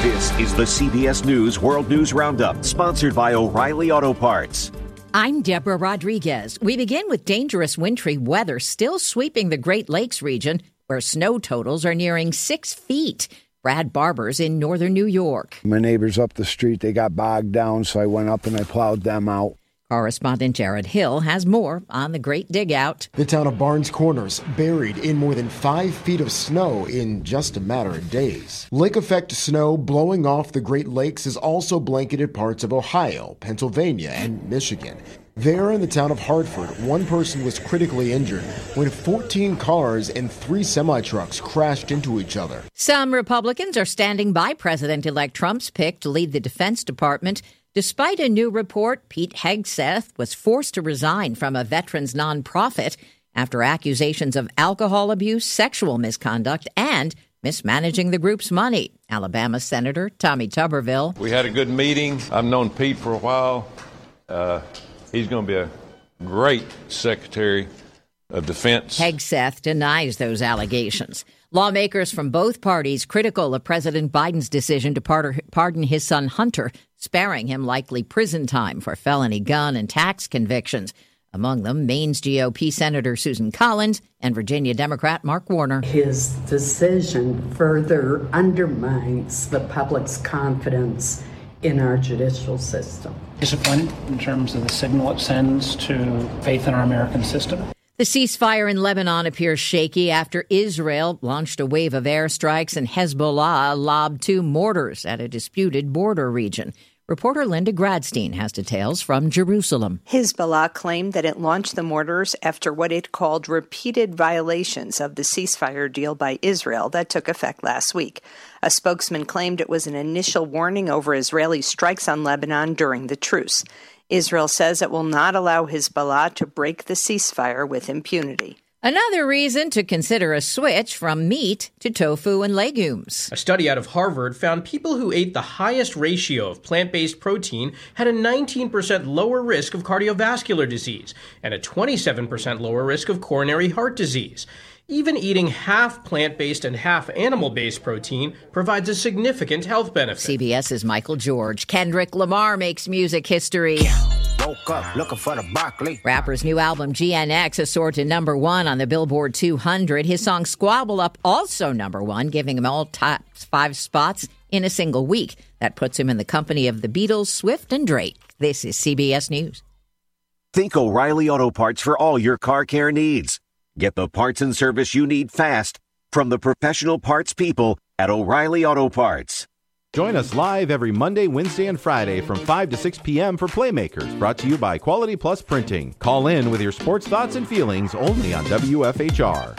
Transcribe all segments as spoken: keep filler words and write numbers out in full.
This is the C B S News World News Roundup, sponsored by O'Reilly Auto Parts. I'm Deborah Rodriguez. We begin with dangerous wintry weather still sweeping the Great Lakes region, where snow totals are nearing six feet. Brad Barber's in northern New York. My neighbors up the street, they got bogged down, so I went up and I plowed them out. Correspondent Jared Hill has more on the Great Dig Out. The town of Barnes Corners buried in more than five feet of snow in just a matter of days. Lake effect snow blowing off the Great Lakes has also blanketed parts of Ohio, Pennsylvania, and Michigan. There in the town of Hartford, one person was critically injured when fourteen cars and three semi-trucks crashed into each other. Some Republicans are standing by President-elect Trump's pick to lead the Defense Department. Despite a new report, Pete Hegseth was forced to resign from a veterans nonprofit after accusations of alcohol abuse, sexual misconduct, and mismanaging the group's money. Alabama Senator Tommy Tuberville. We had a good meeting. I've known Pete for a while. Uh, he's going to be a great Secretary of Defense. Hegseth denies those allegations. Lawmakers from both parties critical of President Biden's decision to pardon his son Hunter, sparing him likely prison time for felony gun and tax convictions. Among them, Maine's G O P Senator Susan Collins and Virginia Democrat Mark Warner. His decision further undermines the public's confidence in our judicial system. Disappointed in terms of the signal it sends to faith in our American system. The ceasefire in Lebanon appears shaky after Israel launched a wave of airstrikes and Hezbollah lobbed two mortars at a disputed border region. Reporter Linda Gradstein has details from Jerusalem. Hezbollah claimed that it launched the mortars after what it called repeated violations of the ceasefire deal by Israel that took effect last week. A spokesman claimed it was an initial warning over Israeli strikes on Lebanon during the truce. Israel says it will not allow Hezbollah to break the ceasefire with impunity. Another reason to consider a switch from meat to tofu and legumes. A study out of Harvard found people who ate the highest ratio of plant-based protein had a nineteen percent lower risk of cardiovascular disease and a twenty-seven percent lower risk of coronary heart disease. Even eating half plant-based and half animal-based protein provides a significant health benefit. CBS's Michael George. Kendrick Lamar makes music history. Woke up looking for the broccoli. Rapper's new album, G N X, has soared to number one on the Billboard two hundred. His song Squabble Up also number one, giving him all top five spots in a single week. That puts him in the company of the Beatles, Swift, and Drake. This is C B S News. Think O'Reilly Auto Parts for all your car care needs. Get the parts and service you need fast from the professional parts people at O'Reilly Auto Parts. Join us live every Monday, Wednesday, and Friday from five to six p.m. for Playmakers, brought to you by Quality Plus Printing. Call in with your sports thoughts and feelings only on W F H R.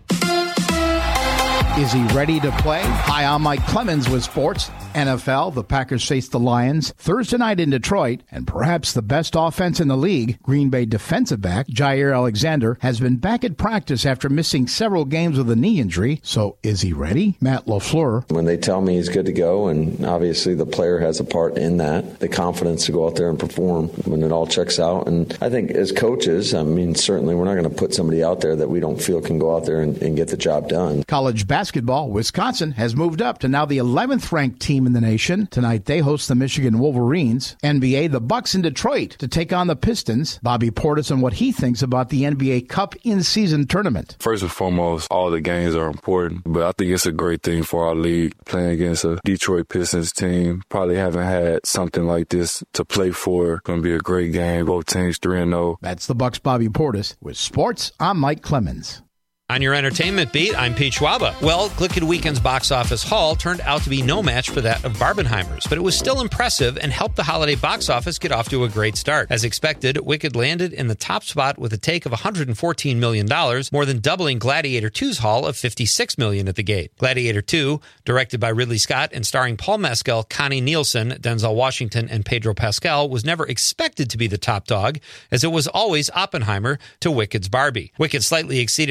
Is he ready to play? Hi, I'm Mike Clemens with sports. N F L, the Packers face the Lions Thursday night in Detroit, and perhaps the best offense in the league, Green Bay defensive back Jair Alexander has been back at practice after missing several games with a knee injury. So is he ready? Matt LaFleur. When they tell me he's good to go, and obviously the player has a part in that, the confidence to go out there and perform when it all checks out. And I think as coaches, I mean, certainly we're not going to put somebody out there that we don't feel can go out there and, and get the job done. College basketball, Wisconsin has moved up to now the eleventh ranked team in the nation. Tonight they host the Michigan Wolverines. N B A, the Bucks in Detroit to take on the Pistons. Bobby Portis on what he thinks about the N B A Cup in-season tournament. First and foremost, all the games are important, but I think it's a great thing for our league. Playing against a Detroit Pistons team, probably haven't had something like this to play for. Going to be a great game. Both teams three and oh. That's the Bucks' Bobby Portis. With sports, I'm Mike Clemens. On your entertainment beat, I'm Pete Schwaba. Well, Glicked Weekend's box office haul turned out to be no match for that of Barbenheimer's, but it was still impressive and helped the holiday box office get off to a great start. As expected, Wicked landed in the top spot with a take of one hundred fourteen million dollars, more than doubling Gladiator two's haul of fifty-six million dollars at the gate. Gladiator two, directed by Ridley Scott and starring Paul Mescal, Connie Nielsen, Denzel Washington, and Pedro Pascal, was never expected to be the top dog, as it was always Oppenheimer to Wicked's Barbie. Wicked slightly exceeded expectations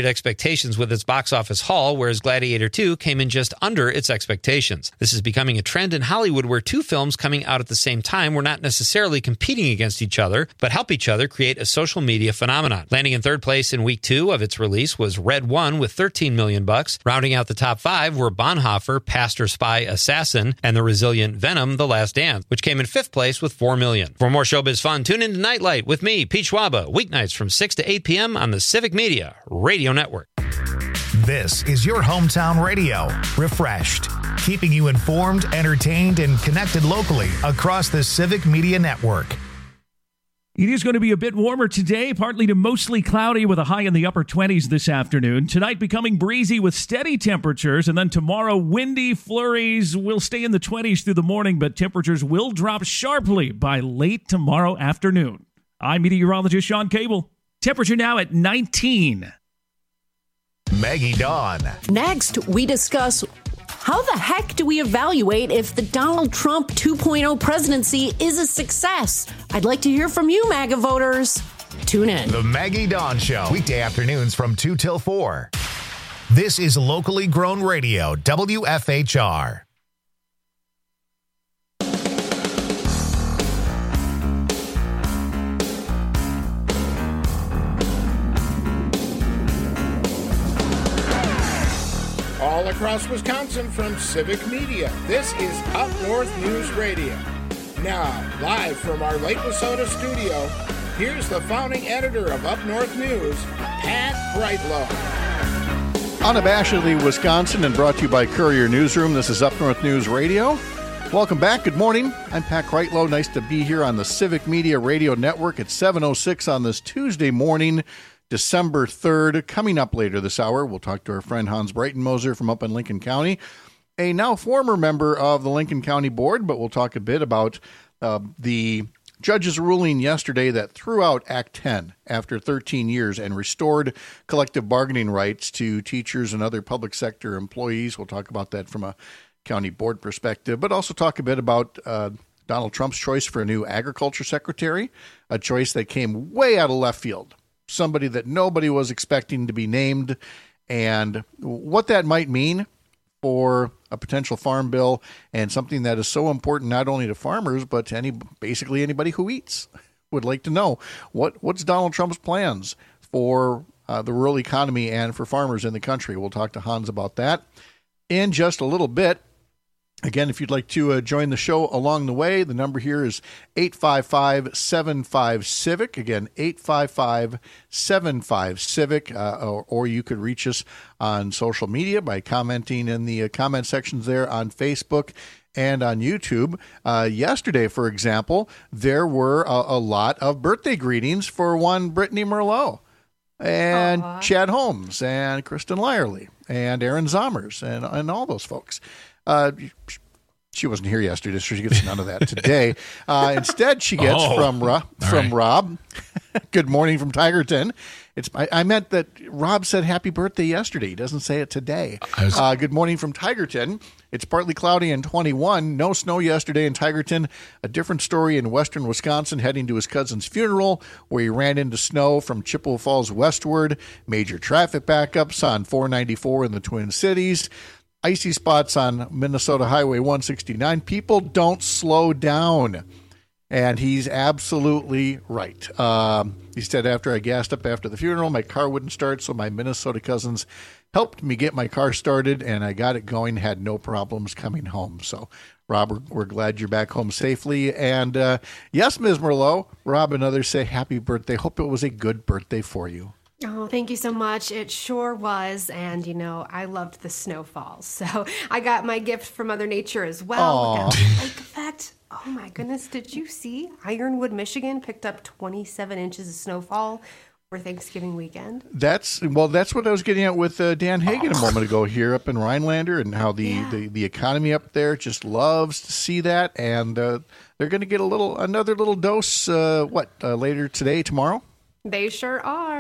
expectations with its box office haul, whereas Gladiator two came in just under its expectations. This is becoming a trend in Hollywood where two films coming out at the same time were not necessarily competing against each other, but help each other create a social media phenomenon. Landing in third place in week two of its release was Red One with thirteen million bucks. Rounding out the top five were Bonhoeffer, Pastor, Spy, Assassin, and the resilient Venom, The Last Dance, which came in fifth place with four million. For more showbiz fun, tune in to Nightlight with me, Pete Schwaba, weeknights from six to eight p.m. on the Civic Media Radio Network. This is your hometown radio, Refreshed, keeping you informed, entertained, and connected locally across the Civic Media Network. It is going to be a bit warmer today, partly to mostly cloudy with a high in the upper twenties this afternoon. Tonight becoming breezy with steady temperatures, and then tomorrow windy flurries will stay in the twenties through the morning, but temperatures will drop sharply by late tomorrow afternoon. I'm meteorologist Sean Cable. Temperature now at nineteen. Maggie Dawn. Next, we discuss how the heck do we evaluate if the Donald Trump two point oh presidency is a success? I'd like to hear from you, MAGA voters. Tune in. The Maggie Dawn Show, weekday afternoons from two till four. This is locally grown radio, W F H R. All across Wisconsin from Civic Media, this is Up North News Radio. Now, live from our Lake Wissota studio, here's the founding editor of Up North News, Pat Brightlow. Unabashedly Wisconsin and brought to you by Courier Newsroom. This is Up North News Radio. Welcome back. Good morning. I'm Pat Kreitlow. Nice to be here on the Civic Media Radio Network at seven oh six on this Tuesday morning, December third. Coming up later this hour, we'll talk to our friend Hans Breitenmoser from up in Lincoln County, a now former member of the Lincoln County Board, but we'll talk a bit about uh, the judge's ruling yesterday that threw out Act ten after thirteen years and restored collective bargaining rights to teachers and other public sector employees. We'll talk about that from a county board perspective, but also talk a bit about uh, Donald Trump's choice for a new agriculture secretary, a choice that came way out of left field. Somebody that nobody was expecting to be named, and what that might mean for a potential farm bill and something that is so important not only to farmers but to any basically anybody who eats. Would like to know what what's Donald Trump's plans for uh, the rural economy and for farmers in the country. We'll talk to Hans about that in just a little bit. Again, if you'd like to uh, join the show along the way, the number here is eight five five, seven five, CIVIC. Again, eight five five, seven five, CIVIC. Uh, or, or you could reach us on social media by commenting in the uh, comment sections there on Facebook and on YouTube. Uh, yesterday, for example, there were a, a lot of birthday greetings for one Brittany Merlot and Aww. Chad Holmes and Kristen Lyerly and Aaron Zommers and, and all those folks. Uh, she wasn't here yesterday, so she gets none of that today. Uh, instead, she gets oh, from Ro- from right. Rob. Good morning from Tigerton. It's I, I meant that Rob said happy birthday yesterday. He doesn't say it today. Was... Uh, good morning from Tigerton. It's partly cloudy and twenty-one. No snow yesterday in Tigerton. A different story in western Wisconsin, heading to his cousin's funeral, where he ran into snow from Chippewa Falls westward. Major traffic backups on four ninety-four in the Twin Cities. Icy spots on Minnesota Highway one sixty-nine. People don't slow down. And he's absolutely right. Um, he said, after I gassed up after the funeral, my car wouldn't start, so my Minnesota cousins helped me get my car started, and I got it going, had no problems coming home. So, Rob, we're, we're glad you're back home safely. And, uh, yes, Miz Merlot, Rob and others say happy birthday. Hope it was a good birthday for you. Oh, thank you so much. It sure was. And, you know, I loved the snowfalls. So I got my gift from Mother Nature as well. Got the lake effect. Oh, my goodness. Did you see Ironwood, Michigan picked up twenty-seven inches of snowfall for Thanksgiving weekend? That's, well, that's what I was getting at with uh, Dan Hagan oh. a moment ago here up in Rhinelander, and how the, yeah. the, the economy up there just loves to see that. And uh, they're going to get a little, another little dose, uh, what, uh, later today, tomorrow? They sure are.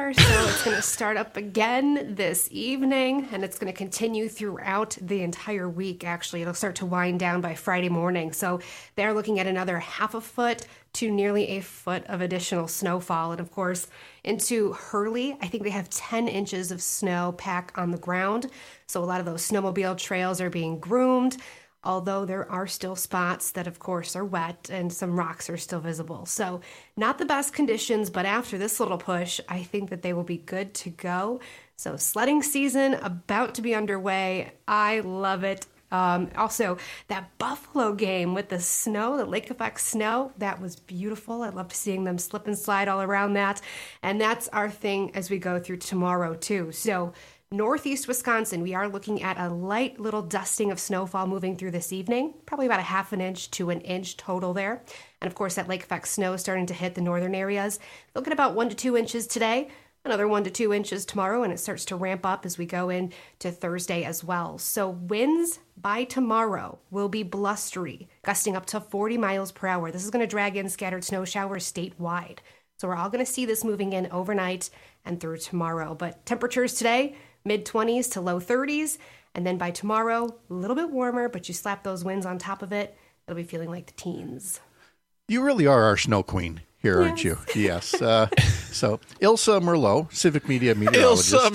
there. So it's going to start up again this evening, and it's going to continue throughout the entire week, actually. It'll start to wind down by Friday morning. So they're looking at another half a foot to nearly a foot of additional snowfall. And of course, into Hurley, I think they have ten inches of snow pack on the ground. So a lot of those snowmobile trails are being groomed, although there are still spots that, of course, are wet and some rocks are still visible. So not the best conditions, but after this little push, I think that they will be good to go. So sledding season about to be underway. I love it. Um, also, that Buffalo game with the snow, the lake effect snow, that was beautiful. I loved seeing them slip and slide all around that. And that's our thing as we go through tomorrow, too. So Northeast Wisconsin, we are looking at a light little dusting of snowfall moving through this evening, probably about a half an inch to an inch total there. And of course, that lake effect snow starting to hit the northern areas. Look at about one to two inches today, another one to two inches tomorrow, and it starts to ramp up as we go into Thursday as well. So winds by tomorrow will be blustery, gusting up to forty miles per hour. This is going to drag in scattered snow showers statewide. So we're all going to see this moving in overnight and through tomorrow. But temperatures today, mid twenties to low thirties. And then by tomorrow, a little bit warmer, but you slap those winds on top of it, it'll be feeling like the teens. You really are our snow queen here, yes. Aren't you? Yes. Uh, so Ilsa Merlot, Civic Media meteorologist. Ilsa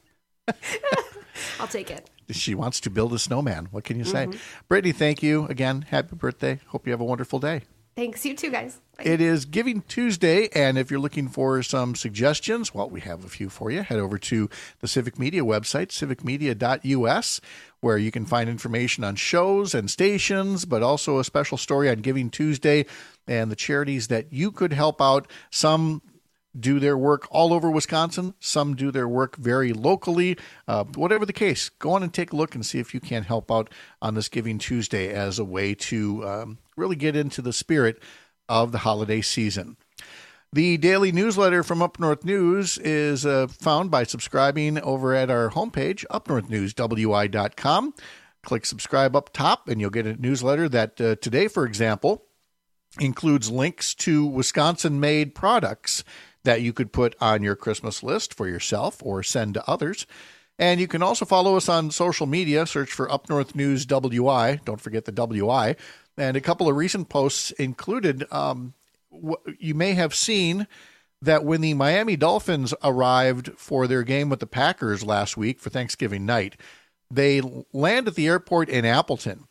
Merlot. I'll take it. She wants to build a snowman. What can you say? Mm-hmm. Brittany, thank you again. Happy birthday. Hope you have a wonderful day. Thanks. You too, guys. Bye. It is Giving Tuesday, and if you're looking for some suggestions, well, we have a few for you. Head over to the Civic Media website, civic media dot u s, where you can find information on shows and stations, but also a special story on Giving Tuesday and the charities that you could help out. Some do their work all over Wisconsin. Some do their work very locally. Uh, whatever the case, go on and take a look and see if you can help out on this Giving Tuesday as a way to um, really get into the spirit of the holiday season. The daily newsletter from Up North News is uh, found by subscribing over at our homepage, up north news w i dot com. Click subscribe up top, and you'll get a newsletter that uh, today, for example, includes links to Wisconsin-made products that you could put on your Christmas list for yourself or send to others. And you can also follow us on social media. Search for Up North News W I. Don't forget the W I. And a couple of recent posts included, um, you may have seen that when the Miami Dolphins arrived for their game with the Packers last week for Thanksgiving night, they landed at the airport in Appleton.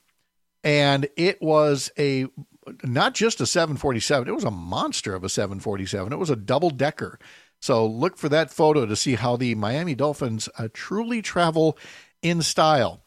And it was a not just a seven forty-seven, it was a monster of a seven forty-seven. It was a double-decker. So look for that photo to see how the Miami Dolphins uh, truly travel in style.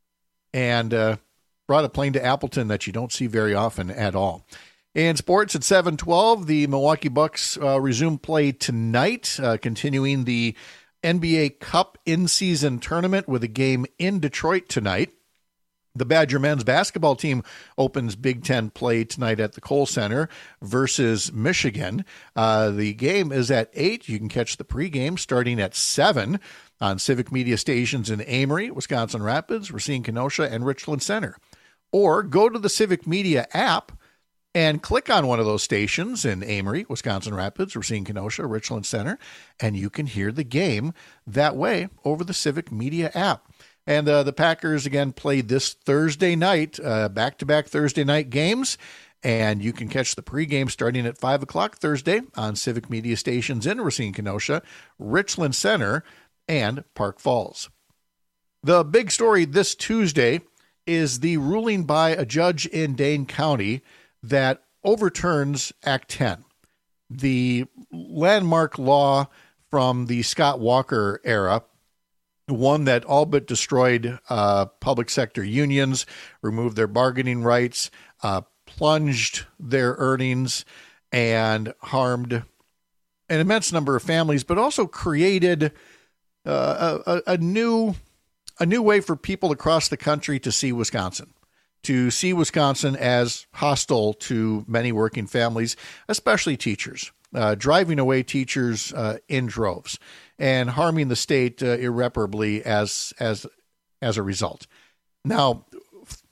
And uh, brought a plane to Appleton that you don't see very often at all. In sports at seven twelve, the Milwaukee Bucks uh, resume play tonight, uh, continuing the N B A Cup in-season tournament with a game in Detroit tonight. The Badger men's basketball team opens Big Ten play tonight at the Kohl Center versus Michigan. Uh, the game is at eight. You can catch the pregame starting at seven on Civic Media stations in Amory, Wisconsin Rapids, Racine Kenosha, and Richland Center. Or go to the Civic Media app and click on one of those stations in Amory, Wisconsin Rapids, Racine Kenosha, Richland Center, and you can hear the game that way over the Civic Media app. And uh, the Packers, again, played this Thursday night, uh, back-to-back Thursday night games. And you can catch the pregame starting at five o'clock Thursday on Civic Media stations in Racine, Kenosha, Richland Center, and Park Falls. The big story this Tuesday is the ruling by a judge in Dane County that overturns Act ten, the landmark law from the Scott Walker era, one that all but destroyed uh, public sector unions, removed their bargaining rights, uh, plunged their earnings, and harmed an immense number of families, but also created uh, a, a new a new way for people across the country to see Wisconsin, to see Wisconsin as hostile to many working families, especially teachers, uh, driving away teachers uh, in droves and harming the state uh, irreparably as as as a result. Now,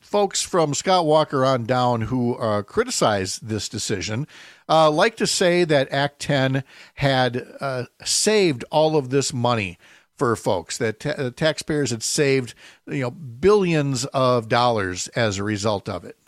folks from Scott Walker on down who uh, criticize this decision uh, like to say that Act ten had uh, saved all of this money for folks, that ta- taxpayers had saved, you know, billions of dollars as a result of it.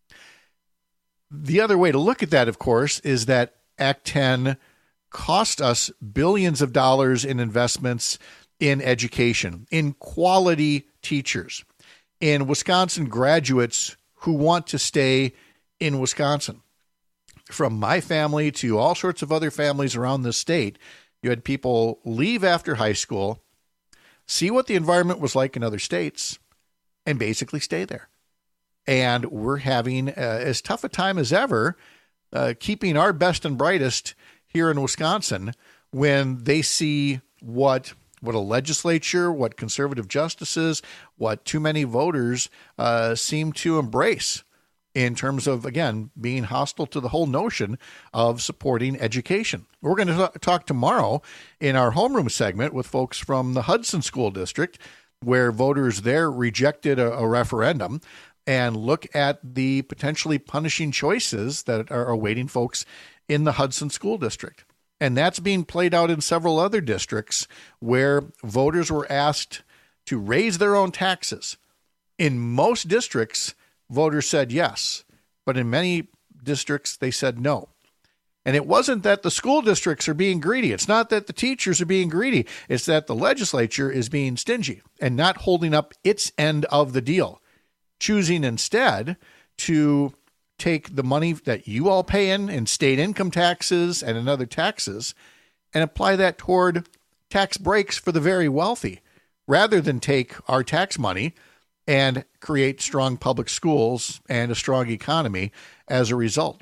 The other way to look at that, of course, is that Act ten cost us billions of dollars in investments in education, in quality teachers, in Wisconsin graduates who want to stay in Wisconsin. From my family to all sorts of other families around the state, you had people leave after high school, see what the environment was like in other states, and basically stay there. And we're having uh, as tough a time as ever uh, keeping our best and brightest here in Wisconsin when they see what what a legislature, what conservative justices, what too many voters uh, seem to embrace in terms of, again, being hostile to the whole notion of supporting education. We're going to talk tomorrow in our homeroom segment with folks from the Hudson School District, where voters there rejected a, a referendum, and look at the potentially punishing choices that are awaiting folks in the Hudson School District. And that's being played out in several other districts where voters were asked to raise their own taxes. In most districts, voters said yes, but in many districts, they said no. And it wasn't that the school districts are being greedy. It's not that the teachers are being greedy. It's that the legislature is being stingy and not holding up its end of the deal, choosing instead to take the money that you all pay in in state income taxes and in other taxes and apply that toward tax breaks for the very wealthy, rather than take our tax money and create strong public schools and a strong economy as a result.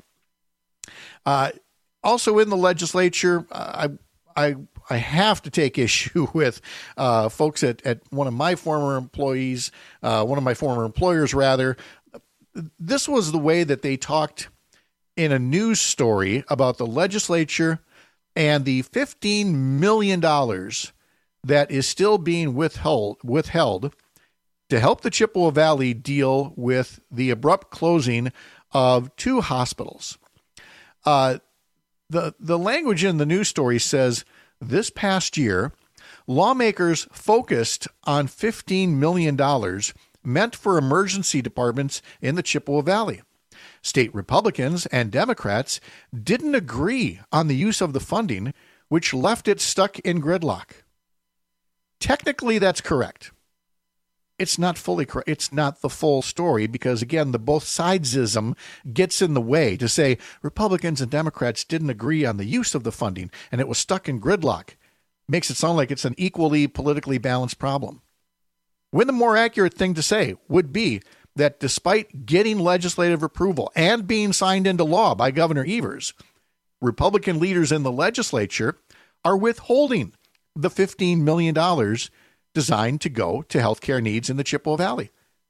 Uh, also in the legislature, I, I, I have to take issue with uh, folks at, at one of my former employees, uh, one of my former employers, rather. This was the way that they talked in a news story about the legislature and the fifteen million dollars that is still being withheld, withheld to help the Chippewa Valley deal with the abrupt closing of two hospitals. Uh, the, the language in the news story says, this past year, lawmakers focused on fifteen million dollars meant for emergency departments in the Chippewa Valley. State Republicans and Democrats didn't agree on the use of the funding, which left it stuck in gridlock. Technically, that's correct. It's not fully correct. It's not the full story because, again, the both sidesism gets in the way to say Republicans and Democrats didn't agree on the use of the funding and it was stuck in gridlock. Makes it sound like it's an equally politically balanced problem. When the more accurate thing to say would be that despite getting legislative approval and being signed into law by Governor Evers, Republican leaders in the legislature are withholding the fifteen million dollars designed to go to healthcare needs in the Chippewa Valley.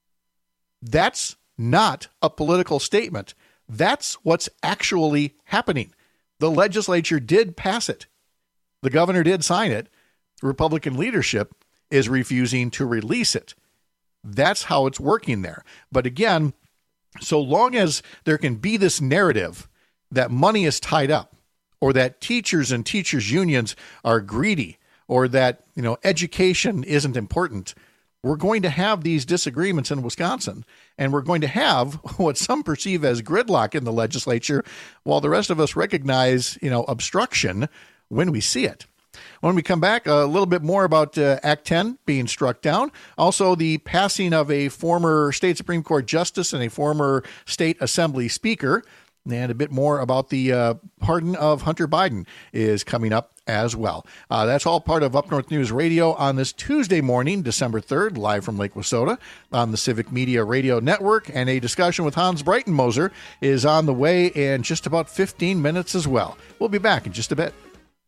That's not a political statement. That's what's actually happening. The legislature did pass it. The governor did sign it. Republican leadership is refusing to release it. That's how it's working there. But again, so long as there can be this narrative that money is tied up, or that teachers and teachers unions are greedy, or that, you know, education isn't important, we're going to have these disagreements in Wisconsin, and we're going to have what some perceive as gridlock in the legislature, while the rest of us recognize, you know, obstruction when we see it. When we come back, a little bit more about uh, Act ten being struck down. Also, the passing of a former state Supreme Court justice and a former state assembly speaker. And a bit more about the uh, pardon of Hunter Biden is coming up as well. Uh, that's all part of Up North News Radio on this Tuesday morning, December third, live from Lake Wissota on the Civic Media Radio Network. And a discussion with Hans Breitenmoser is on the way in just about fifteen minutes as well. We'll be back in just a bit.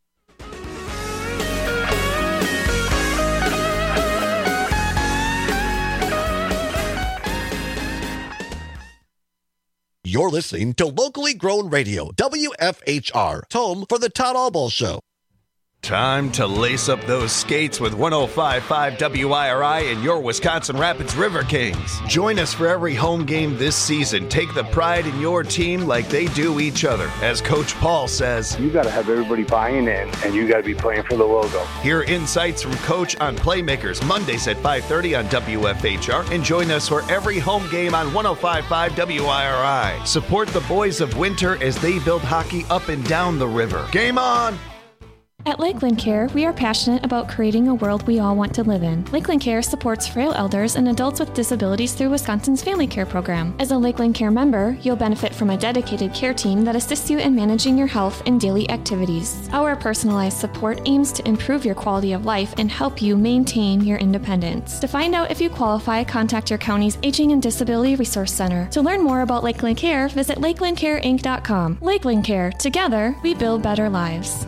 You're listening to locally grown radio, W F H R, home for the Todd Albaugh Show. Time to lace up those skates with one oh five point five W I R I and your Wisconsin Rapids River Kings. Join us for every home game this season. Take the pride in your team like they do each other. As Coach Paul says, you got to have everybody buying in, and you got to be playing for the logo. Hear insights from Coach on Playmakers Mondays at five thirty on W F H R, and join us for every home game on one oh five point five W I R I. Support the boys of Winter as they build hockey up and down the river. Game on! At Lakeland Care, we are passionate about creating a world we all want to live in. Lakeland Care supports frail elders and adults with disabilities through Wisconsin's Family Care program. As a Lakeland Care member, you'll benefit from a dedicated care team that assists you in managing your health and daily activities. Our personalized support aims to improve your quality of life and help you maintain your independence. To find out if you qualify, contact your county's Aging and Disability Resource Center. To learn more about Lakeland Care, visit lakeland care inc dot com. Lakeland Care. Together, we build better lives.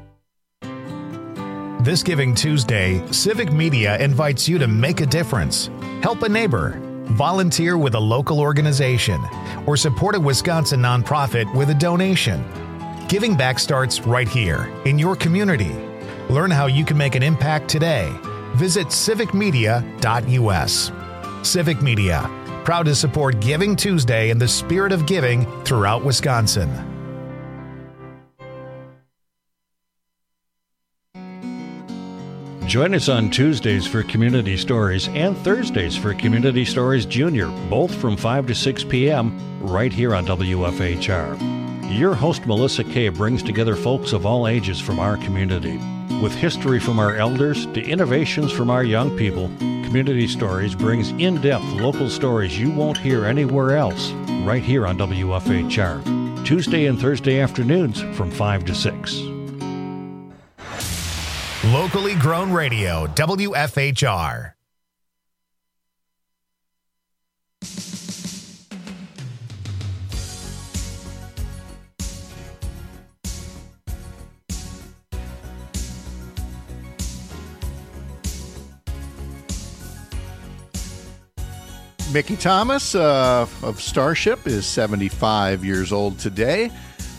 This Giving Tuesday, Civic Media invites you to make a difference. Help a neighbor, volunteer with a local organization, or support a Wisconsin nonprofit with a donation. Giving back starts right here, in your community. Learn how you can make an impact today. Visit civic media dot u s. Civic Media, proud to support Giving Tuesday in the spirit of giving throughout Wisconsin. Join us on Tuesdays for Community Stories and Thursdays for Community Stories Junior, both from five to six p.m. right here on W F H R. Your host, Melissa Kay, brings together folks of all ages from our community. With history from our elders to innovations from our young people, Community Stories brings in-depth local stories you won't hear anywhere else right here on W F H R. Tuesday and Thursday afternoons from five to six. Locally grown radio, W F H R. Mickey Thomas uh, of Starship is seventy-five years old today.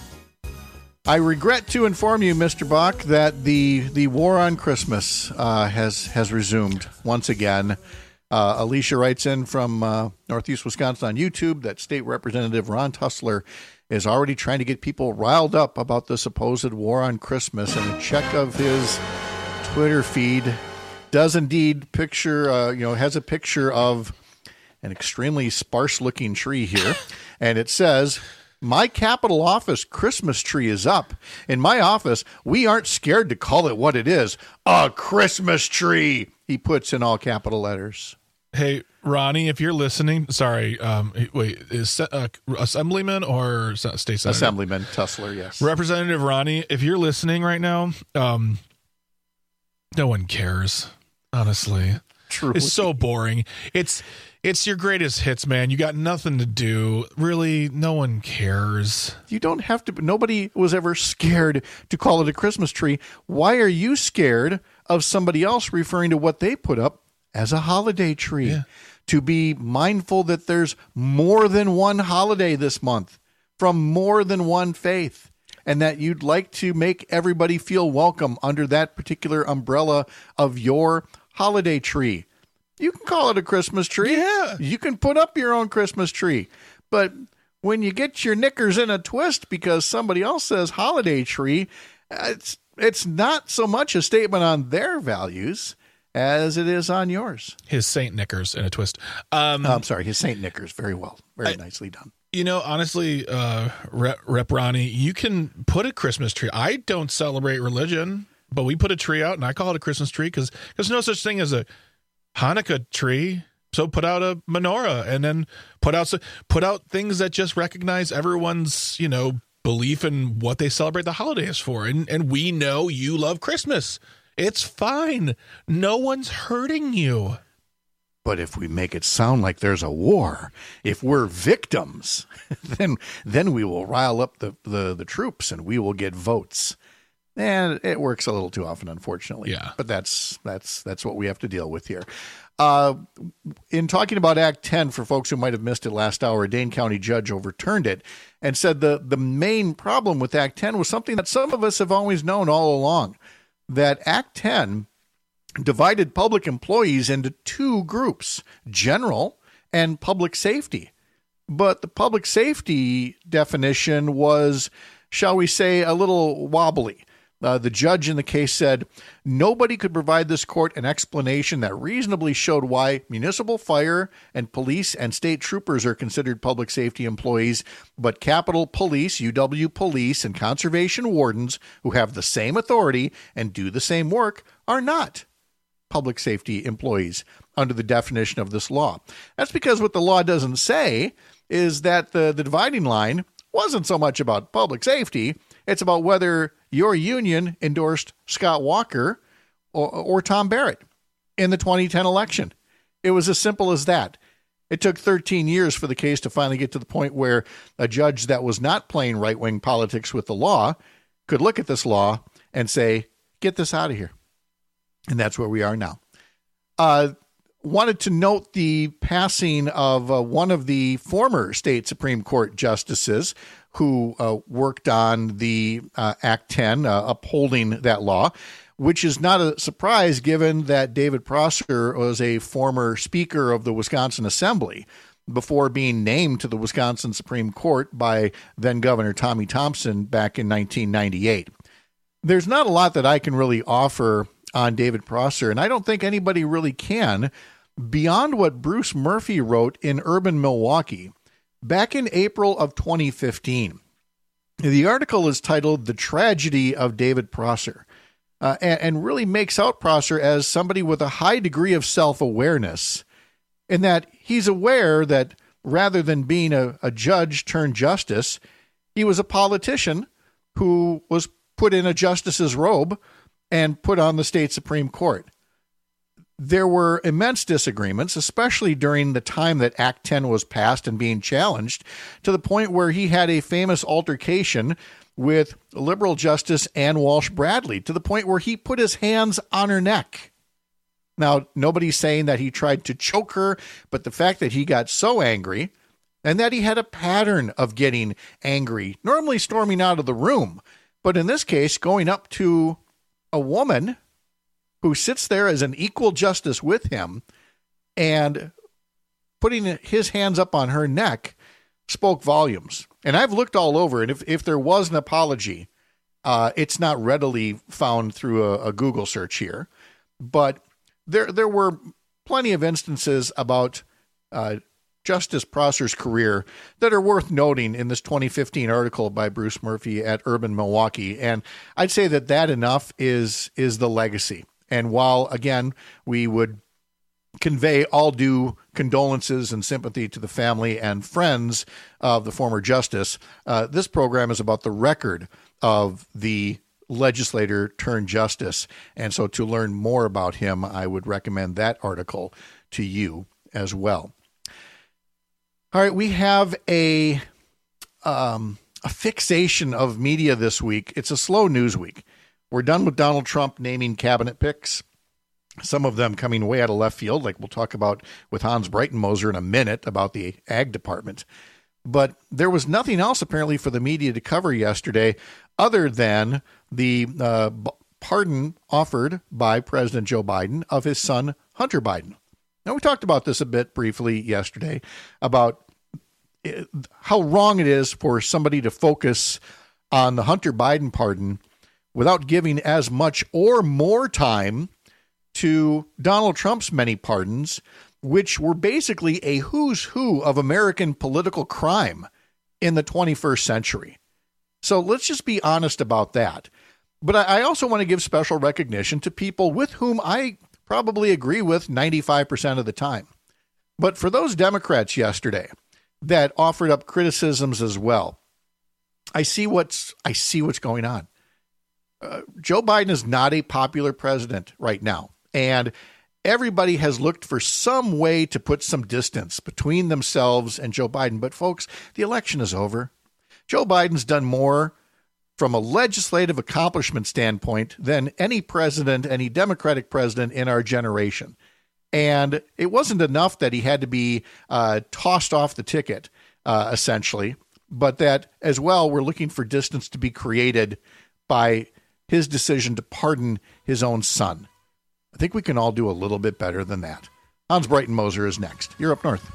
I regret to inform you, Mister Bach, that the the war on Christmas uh, has has resumed once again. Uh, Alicia writes in from uh, Northeast Wisconsin on YouTube that State Representative Ron Tussler is already trying to get people riled up about the supposed war on Christmas, and a check of his Twitter feed does indeed picture, uh, you know, has a picture of an extremely sparse-looking tree here, and it says, "My Capitol office Christmas tree is up. In my office, we aren't scared to call it what it is, a Christmas tree," he puts in all capital letters. Hey, Ronnie, if you're listening, sorry, um, wait, is uh, Assemblyman or State Senator? Assemblyman Tussler, yes. Representative Ronnie, if you're listening right now, um, no one cares, honestly. True. It's so boring. It's it's your greatest hits, man. You got nothing to do. Really, no one cares. You don't have to. Nobody was ever scared to call it a Christmas tree. Why are you scared of somebody else referring to what they put up as a holiday tree? Yeah. To be mindful that there's more than one holiday this month from more than one faith, and that you'd like to make everybody feel welcome under that particular umbrella of your holiday tree. You can call it a Christmas tree. Yeah. You can put up your own Christmas tree. But when you get your knickers in a twist because somebody else says holiday tree, it's it's not so much a statement on their values as it is on yours. His Saint knickers in a twist. Um, oh, I'm sorry, his Saint knickers. Very well. Very I, nicely done. You know, honestly, uh, Rep, Rep Ronnie, you can put a Christmas tree. I don't celebrate religion, but we put a tree out, and I call it a Christmas tree because there's no such thing as a Hanukkah tree. So put out a menorah, and then put out put out things that just recognize everyone's, you know, belief in what they celebrate the holidays for. And and we know you love Christmas. It's fine. No one's hurting you. But if we make it sound like there's a war, if we're victims, then then we will rile up the, the, the troops and we will get votes. And it works a little too often, unfortunately. Yeah. But that's that's that's what we have to deal with here. Uh, in talking about Act ten, for folks who might have missed it last hour, a Dane County judge overturned it and said the, the main problem with Act ten was something that some of us have always known all along. that Act ten divided public employees into two groups, general and public safety. But the public safety definition was, shall we say, a little wobbly. Uh, the judge in the case said, nobody could provide this court an explanation that reasonably showed why municipal fire and police and state troopers are considered public safety employees, but Capitol Police, U W Police, and conservation wardens, who have the same authority and do the same work, are not public safety employees under the definition of this law. That's because what the law doesn't say is that the, the dividing line wasn't so much about public safety. It's about whether your union endorsed Scott Walker or, or Tom Barrett in the twenty ten election. It was as simple as that. It took thirteen years for the case to finally get to the point where a judge that was not playing right-wing politics with the law could look at this law and say, get this out of here. And that's where we are now. Uh, wanted to note the passing of uh, one of the former state Supreme Court justices who uh, worked on the uh, Act ten, uh, upholding that law, which is not a surprise given that David Prosser was a former Speaker of the Wisconsin Assembly before being named to the Wisconsin Supreme Court by then-Governor Tommy Thompson back in nineteen ninety-eight. There's not a lot that I can really offer on David Prosser, and I don't think anybody really can, beyond what Bruce Murphy wrote in Urban Milwaukee back in April of twenty fifteen. The article is titled The Tragedy of David Prosser, uh, and, and really makes out Prosser as somebody with a high degree of self-awareness, in that he's aware that rather than being a, a judge turned justice, he was a politician who was put in a justice's robe and put on the state Supreme Court. There were immense disagreements, especially during the time that Act ten was passed and being challenged, to the point where he had a famous altercation with liberal Justice Ann Walsh Bradley, to the point where he put his hands on her neck. Now, nobody's saying that he tried to choke her, but the fact that he got so angry, and that he had a pattern of getting angry, normally storming out of the room, but in this case, going up to a woman who sits there as an equal justice with him and putting his hands up on her neck spoke volumes. And I've looked all over, and if, if there was an apology, uh, it's not readily found through a, a Google search here. But there there were plenty of instances about uh, Justice Prosser's career that are worth noting in this twenty fifteen article by Bruce Murphy at Urban Milwaukee. And I'd say that that enough is is the legacy. And while, again, we would convey all due condolences and sympathy to the family and friends of the former justice, uh, this program is about the record of the legislator turned justice. And so to learn more about him, I would recommend that article to you as well. All right, we have a um, a fixation of media this week. It's a slow news week. We're done with Donald Trump naming cabinet picks, some of them coming way out of left field, like we'll talk about with Hans Breitenmoser in a minute about the ag department. But there was nothing else apparently for the media to cover yesterday other than the uh, pardon offered by President Joe Biden of his son, Hunter Biden. Now, we talked about this a bit briefly yesterday about how wrong it is for somebody to focus on the Hunter Biden pardon without giving as much or more time to Donald Trump's many pardons, which were basically a who's who of American political crime in the twenty-first century. So let's just be honest about that. But I also want to give special recognition to people with whom I probably agree with ninety-five percent of the time. But for those Democrats yesterday that offered up criticisms as well, I see what's I see what's going on. Uh, Joe Biden is not a popular president right now, and everybody has looked for some way to put some distance between themselves and Joe Biden. But folks, the election is over. Joe Biden's done more from a legislative accomplishment standpoint than any president, any Democratic president in our generation. And it wasn't enough that he had to be uh, tossed off the ticket, uh, essentially, but that as well, we're looking for distance to be created by his decision to pardon his own son. I think we can all do a little bit better than that. Hans Breitenmoser is next. You're Up North.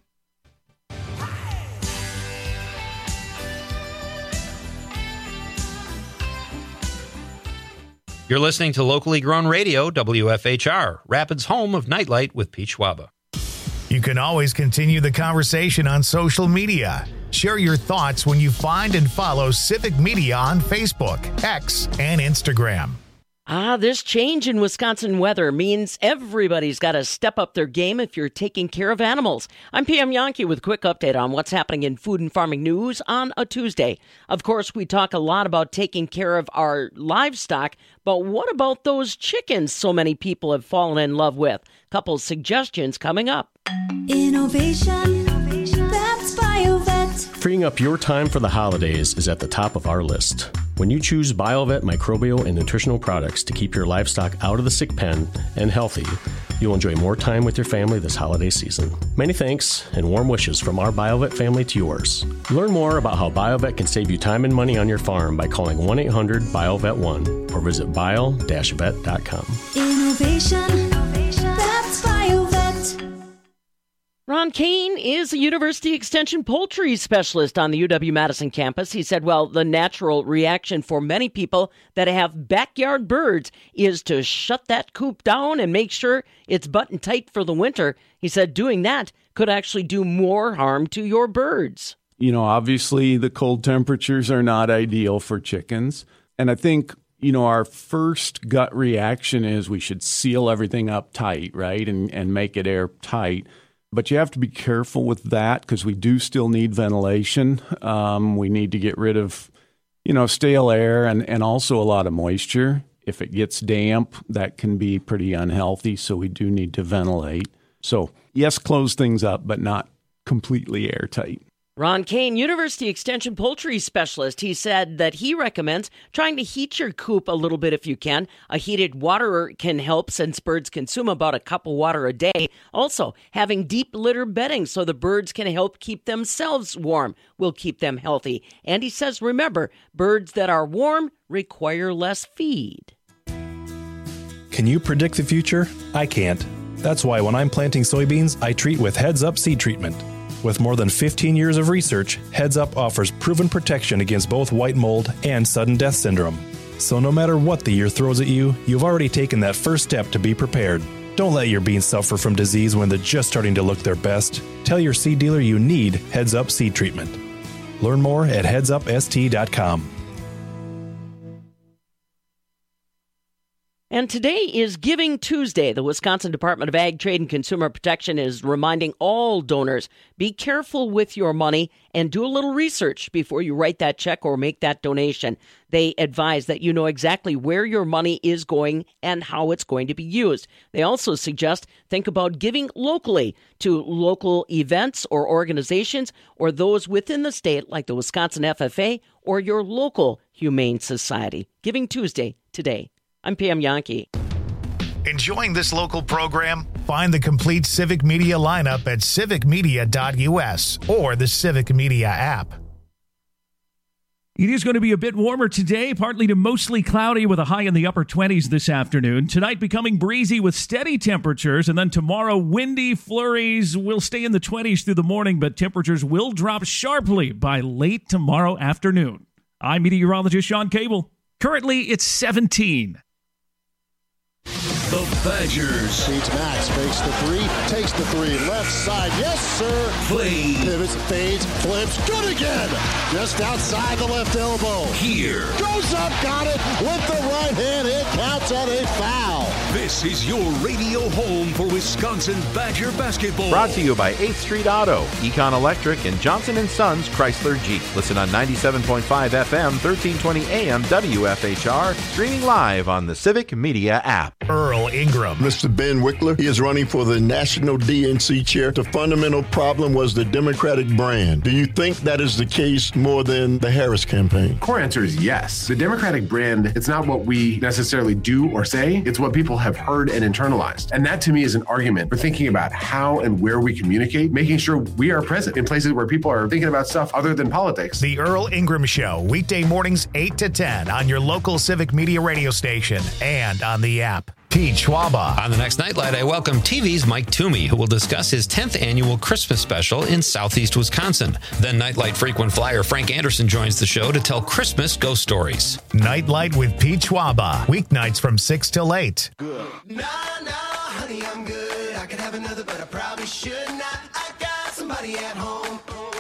You're listening to locally grown radio, W F H R, Rapids' home of Nightlight with Pete Schwaba. You can always continue the conversation on social media. Share your thoughts when you find and follow Civic Media on Facebook, X, and Instagram. Ah, this change in Wisconsin weather means everybody's got to step up their game if you're taking care of animals. I'm P M Yankee with a quick update on what's happening in food and farming news on a Tuesday. Of course, we talk a lot about taking care of our livestock, but what about those chickens so many people have fallen in love with? Couple suggestions coming up. Innovation, that's BioVet. Freeing up your time for the holidays is at the top of our list. When you choose BioVet microbial and nutritional products to keep your livestock out of the sick pen and healthy, you'll enjoy more time with your family this holiday season. Many thanks and warm wishes from our BioVet family to yours. Learn more about how BioVet can save you time and money on your farm by calling one eight hundred BioVet one or visit bio dash vet dot com. Innovation, that's BioVet. Ron Kane is a University Extension poultry specialist on the U W-Madison campus. He said, well, the natural reaction for many people that have backyard birds is to shut that coop down and make sure it's buttoned tight for the winter. He said doing that could actually do more harm to your birds. You know, obviously the cold temperatures are not ideal for chickens. And I think, you know, our first gut reaction is we should seal everything up tight, right, and, and make it airtight. But you have to be careful with that because we do still need ventilation. Um, we need to get rid of, you know, stale air and, and also a lot of moisture. If it gets damp, that can be pretty unhealthy, so we do need to ventilate. So, yes, close things up, but not completely airtight. Ron Kane, University Extension poultry specialist, he said that he recommends trying to heat your coop a little bit if you can. A heated water can help since birds consume about a cup of water a day. Also, having deep litter bedding so the birds can help keep themselves warm will keep them healthy. And he says, remember, birds that are warm require less feed. Can you predict the future? I can't. That's why when I'm planting soybeans, I treat with Heads Up seed treatment. With more than fifteen years of research, Heads Up offers proven protection against both white mold and sudden death syndrome. So no matter what the year throws at you, you've already taken that first step to be prepared. Don't let your beans suffer from disease when they're just starting to look their best. Tell your seed dealer you need Heads Up seed treatment. Learn more at heads up s t dot com. And today is Giving Tuesday. The Wisconsin Department of Ag, Trade, and Consumer Protection is reminding all donors, be careful with your money and do a little research before you write that check or make that donation. They advise that you know exactly where your money is going and how it's going to be used. They also suggest think about giving locally to local events or organizations or those within the state like the Wisconsin F F A or your local Humane Society. Giving Tuesday today. I'm P M Yankee. Enjoying this local program? Find the complete Civic Media lineup at civic media dot u s or the Civic Media app. It is going to be a bit warmer today, partly to mostly cloudy with a high in the upper twenties this afternoon. Tonight becoming breezy with steady temperatures, and then tomorrow windy flurries will stay in the twenties through the morning, but temperatures will drop sharply by late tomorrow afternoon. I'm meteorologist Sean Cable. Currently, it's seventeen. The Badgers. Beats Max, fakes the three, takes the three, left side, yes sir. Play. Pivots, fades, flips, good again. Just outside the left elbow. Here. Goes up, got it, with the right hand, it counts at a foul. This is your radio home for Wisconsin Badger basketball. Brought to you by eighth Street Auto, Econ Electric, and Johnson and Sons Chrysler Jeep. Listen on ninety-seven point five F M, thirteen twenty A M W F H R, streaming live on the Civic Media app. Earl Earl Ingram. Mister Ben Wickler, he is running for the National D N C chair. The fundamental problem was the Democratic brand. Do you think that is the case more than the Harris campaign? Core answer is yes. The Democratic brand, it's not what we necessarily do or say, it's what people have heard and internalized. And that to me is an argument for thinking about how and where we communicate, making sure we are present in places where people are thinking about stuff other than politics. The Earl Ingram Show, weekday mornings eight to ten on your local Civic Media radio station and on the app. Pete Schwaba. On the next Nightlight, I welcome T V's Mike Toomey, who will discuss his tenth annual Christmas special in Southeast Wisconsin. Then Nightlight frequent flyer Frank Anderson joins the show to tell Christmas ghost stories. Nightlight with Pete Schwaba, weeknights from six till eight. Good. Nah, nah, honey, I'm good. I could have another, but I probably should not. I got somebody at home.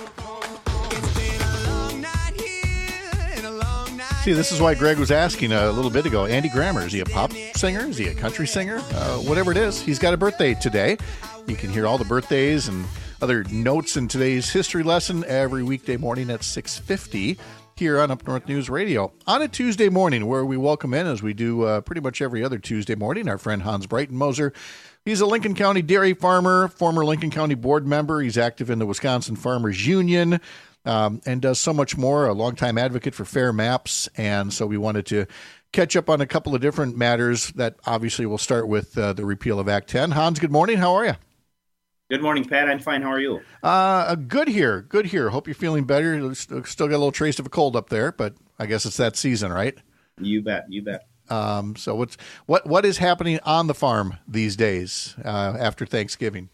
See, this is why Greg was asking a little bit ago. Andy Grammer, is he a pop singer? Is he a country singer? Uh, whatever it is, he's got a birthday today. You can hear all the birthdays and other notes in today's history lesson every weekday morning at six fifty here on Up North News Radio. On a Tuesday morning where we welcome in, as we do uh, pretty much every other Tuesday morning, our friend Hans Breitenmoser. He's a Lincoln County dairy farmer, former Lincoln County board member. He's active in the Wisconsin Farmers Union. Um, and does so much more, a longtime advocate for fair maps. And so we wanted to catch up on a couple of different matters that obviously will start with uh, the repeal of Act ten. Hans, good morning. How are you? Good morning, Pat. I'm fine. How are you? Uh, good here. Good here. Hope you're feeling better. You still got a little trace of a cold up there, but I guess it's that season, right? You bet. You bet. Um, so what's what what is happening on the farm these days uh, after Thanksgiving?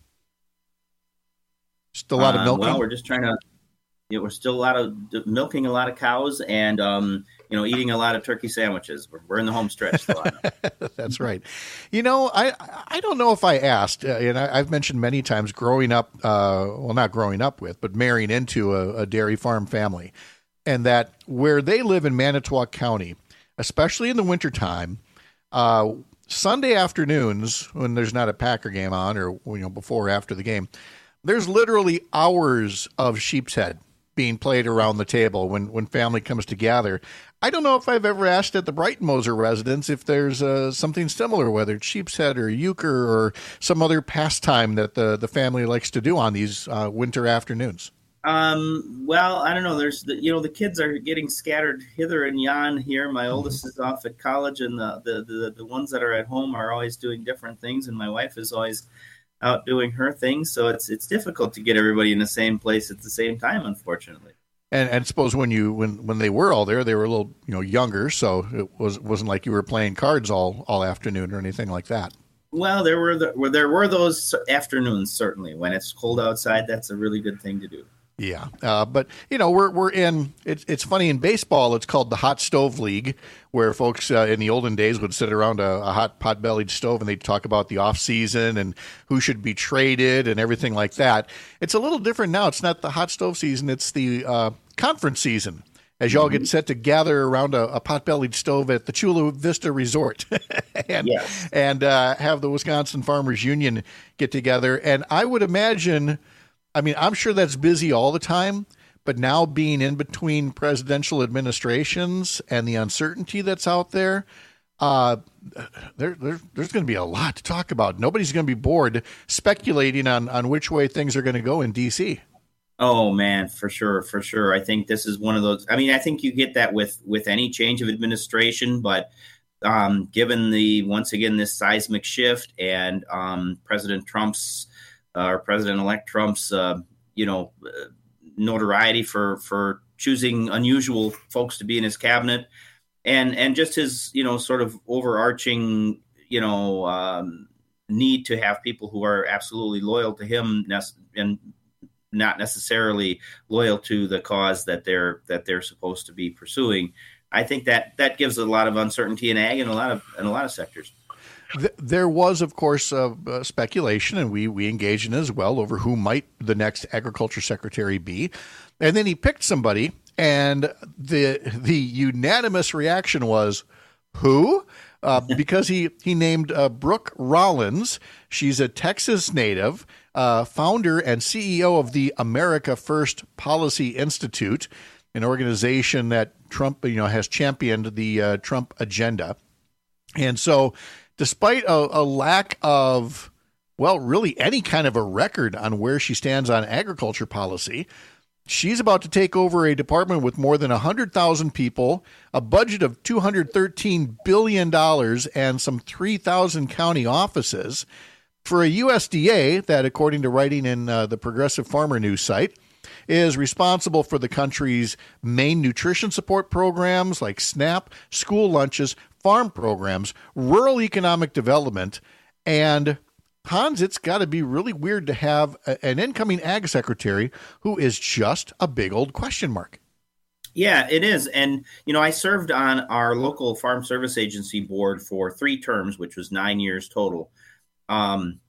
Just a lot of Uh, milking? well, we're just trying to. You know, we're still a lot of milking a lot of cows and, um, you know, eating a lot of turkey sandwiches. We're, we're in the home stretch. So That's right. You know, I I don't know if I asked, uh, and I, I've mentioned many times growing up, uh, well, not growing up with, but marrying into a, a dairy farm family, and that where they live in Manitowoc County, especially in the wintertime, uh, Sunday afternoons when there's not a Packer game on or, you know, before or after the game, there's literally hours of sheep's head being played around the table when, when family comes to gather. I don't know if I've ever asked at the Breitenmoser residence if there's uh, something similar, whether it's sheep's head or euchre or some other pastime that the, the family likes to do on these uh, winter afternoons. Um, well, I don't know. There's the, you know, the kids are getting scattered hither and yon here. My oldest is off at college, and the, the, the, the ones that are at home are always doing different things. And my wife is always out doing her thing. So it's, it's difficult to get everybody in the same place at the same time, unfortunately. And and suppose when you when, when they were all there, they were a little, you know, younger. So it was, wasn't like you were playing cards all, all afternoon or anything like that. Well, there were the, well, there were those afternoons, certainly. When it's cold outside, that's a really good thing to do. Yeah, uh, but you know we're we're in. It's it's funny in baseball. It's called the Hot Stove League, where folks uh, in the olden days would sit around a, a hot pot-bellied stove and they'd talk about the off season and who should be traded and everything like that. It's a little different now. It's not the hot stove season. It's the uh, conference season. As y'all get set to gather around a, a pot-bellied stove at the Chula Vista Resort and, yes. and uh, have the Wisconsin Farmers Union get together. And I would imagine. I mean, I'm sure that's busy all the time, but now being in between presidential administrations and the uncertainty that's out there, uh, there, there there's going to be a lot to talk about. Nobody's going to be bored speculating on, on which way things are going to go in D C. Oh, man, for sure, for sure. I think this is one of those. I mean, I think you get that with, with any change of administration, but um, given the, once again, this seismic shift and um, President Trump's Uh, or President-elect Trump's, uh, you know, uh, notoriety for, for choosing unusual folks to be in his cabinet, and and just his, you know, sort of overarching, you know, um, need to have people who are absolutely loyal to him and not necessarily loyal to the cause that they're that they're supposed to be pursuing. I think that that gives a lot of uncertainty in ag and a lot of in a lot of sectors. There was, of course, uh, uh, speculation, and we we engaged in it as well, over who might the next agriculture secretary be. And then he picked somebody, and the the unanimous reaction was, who? Uh, because he, he named uh, Brooke Rollins. She's a Texas native, uh, founder and C E O of the America First Policy Institute, an organization that Trump, you know, has championed the uh, Trump agenda. And so despite a, a lack of, well, really any kind of a record on where she stands on agriculture policy, she's about to take over a department with more than one hundred thousand people, a budget of two hundred thirteen billion dollars, and some three thousand county offices for a U S D A that, according to writing in uh, the Progressive Farmer News site, is responsible for the country's main nutrition support programs like SNAP, school lunches, farm programs, rural economic development, and Hans, it's got to be really weird to have a, an incoming ag secretary who is just a big old question mark. Yeah, it is. And, you know, I served on our local farm service agency board for three terms, which was nine years total. Um,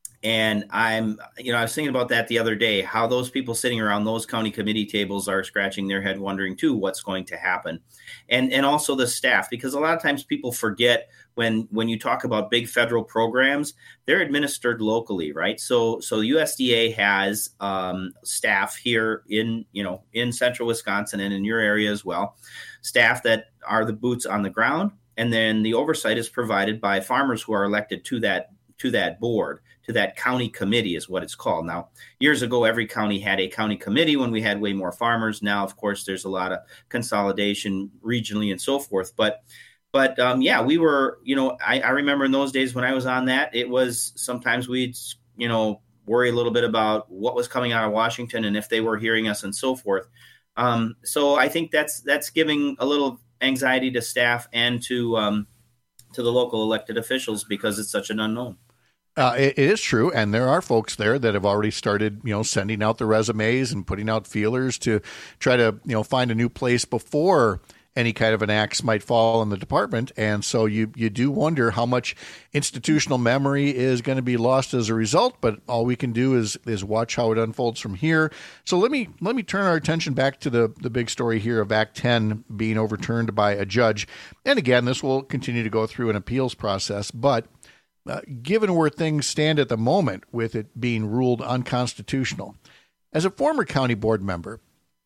and I'm, you know, I was thinking about that the other day, how those people sitting around those county committee tables are scratching their head wondering, too, what's going to happen. And and also the staff, because a lot of times people forget when when you talk about big federal programs, they're administered locally, right? So so U S D A has um, staff here in, you know, in central Wisconsin and in your area as well, staff that are the boots on the ground. And then the oversight is provided by farmers who are elected to that to that board, to that county committee is what it's called. Now, years ago, every county had a county committee when we had way more farmers. Now, of course, there's a lot of consolidation regionally and so forth. But, but um, yeah, we were, you know, I, I remember in those days when I was on that, it was sometimes we'd, you know, worry a little bit about what was coming out of Washington and if they were hearing us and so forth. Um, so I think that's that's giving a little anxiety to staff and to um, to the local elected officials because it's such an unknown. Uh, it, it is true, and there are folks there that have already started, you know, sending out the resumes and putting out feelers to try to, you know, find a new place before any kind of an axe might fall in the department. And so you you do wonder how much institutional memory is going to be lost as a result. But all we can do is is watch how it unfolds from here. So let me let me turn our attention back to the the big story here of Act ten being overturned by a judge. And again, this will continue to go through an appeals process, but Uh, given where things stand at the moment with it being ruled unconstitutional, as a former county board member,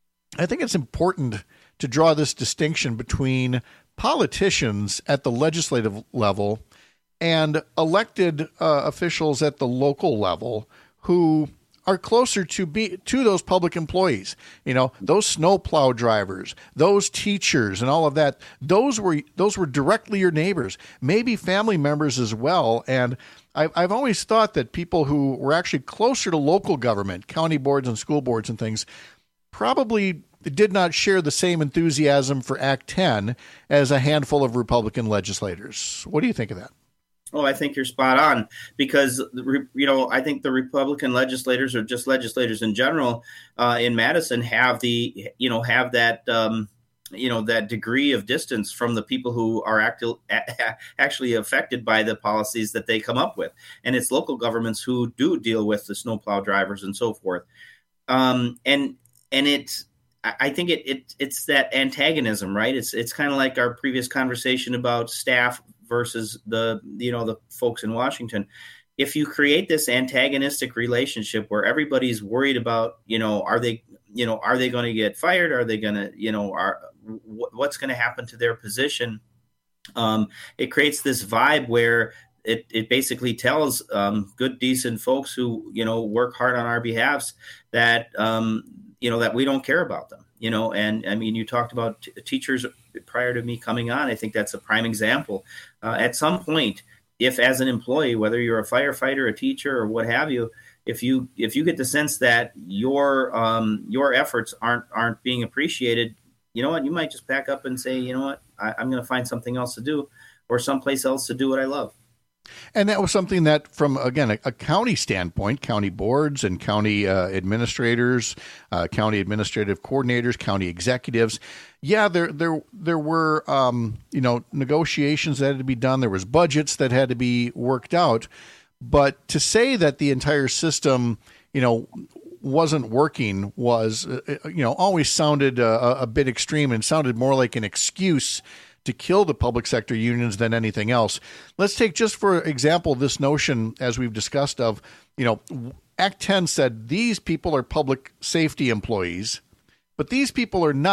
I think it's important to draw this distinction between politicians at the legislative level and elected uh, officials at the local level who are closer to be to those public employees. You know, those snowplow drivers, those teachers and all of that, those were those were directly your neighbors, maybe family members as well. And I've, I've always thought that people who were actually closer to local government, county boards and school boards and things, probably did not share the same enthusiasm for Act ten as a handful of Republican legislators. What do you think of that? Oh, I think you're spot on because, you know, I think the Republican legislators or just legislators in general uh, in Madison have the, you know, have that, um, you know, that degree of distance from the people who are act- actually affected by the policies that they come up with. And it's local governments who do deal with the snowplow drivers and so forth. Um, and and it's I think it, it it's that antagonism, right? It's it's kind of like our previous conversation about staff versus the, you know, the folks in Washington. If you create this antagonistic relationship where everybody's worried about, you know, are they, you know, are they going to get fired? Are they going to, you know, are what's going to happen to their position? Um, it creates this vibe where it, it basically tells um, good, decent folks who, you know, work hard on our behalfs that, um, you know, that we don't care about them, you know, and I mean, you talked about t- teachers prior to me coming on. I think that's a prime example. Uh, at some point, if as an employee, whether you're a firefighter, a teacher, or what have you, if you if you get the sense that your um, your efforts aren't aren't being appreciated, you know what, you might just pack up and say, you know what, I, I'm going to find something else to do or someplace else to do what I love. And that was something that, from, again, a, a county standpoint, county boards and county uh, administrators, uh, county administrative coordinators, county executives, yeah, there there there were, um, you know, negotiations that had to be done. There was budgets that had to be worked out. But to say that the entire system, you know, wasn't working was, uh, you know, always sounded uh, a bit extreme and sounded more like an excuse to kill the public sector unions than anything else. Let's take just for example this notion, as we've discussed, of, you know, Act ten said these people are public safety employees, but these people are not.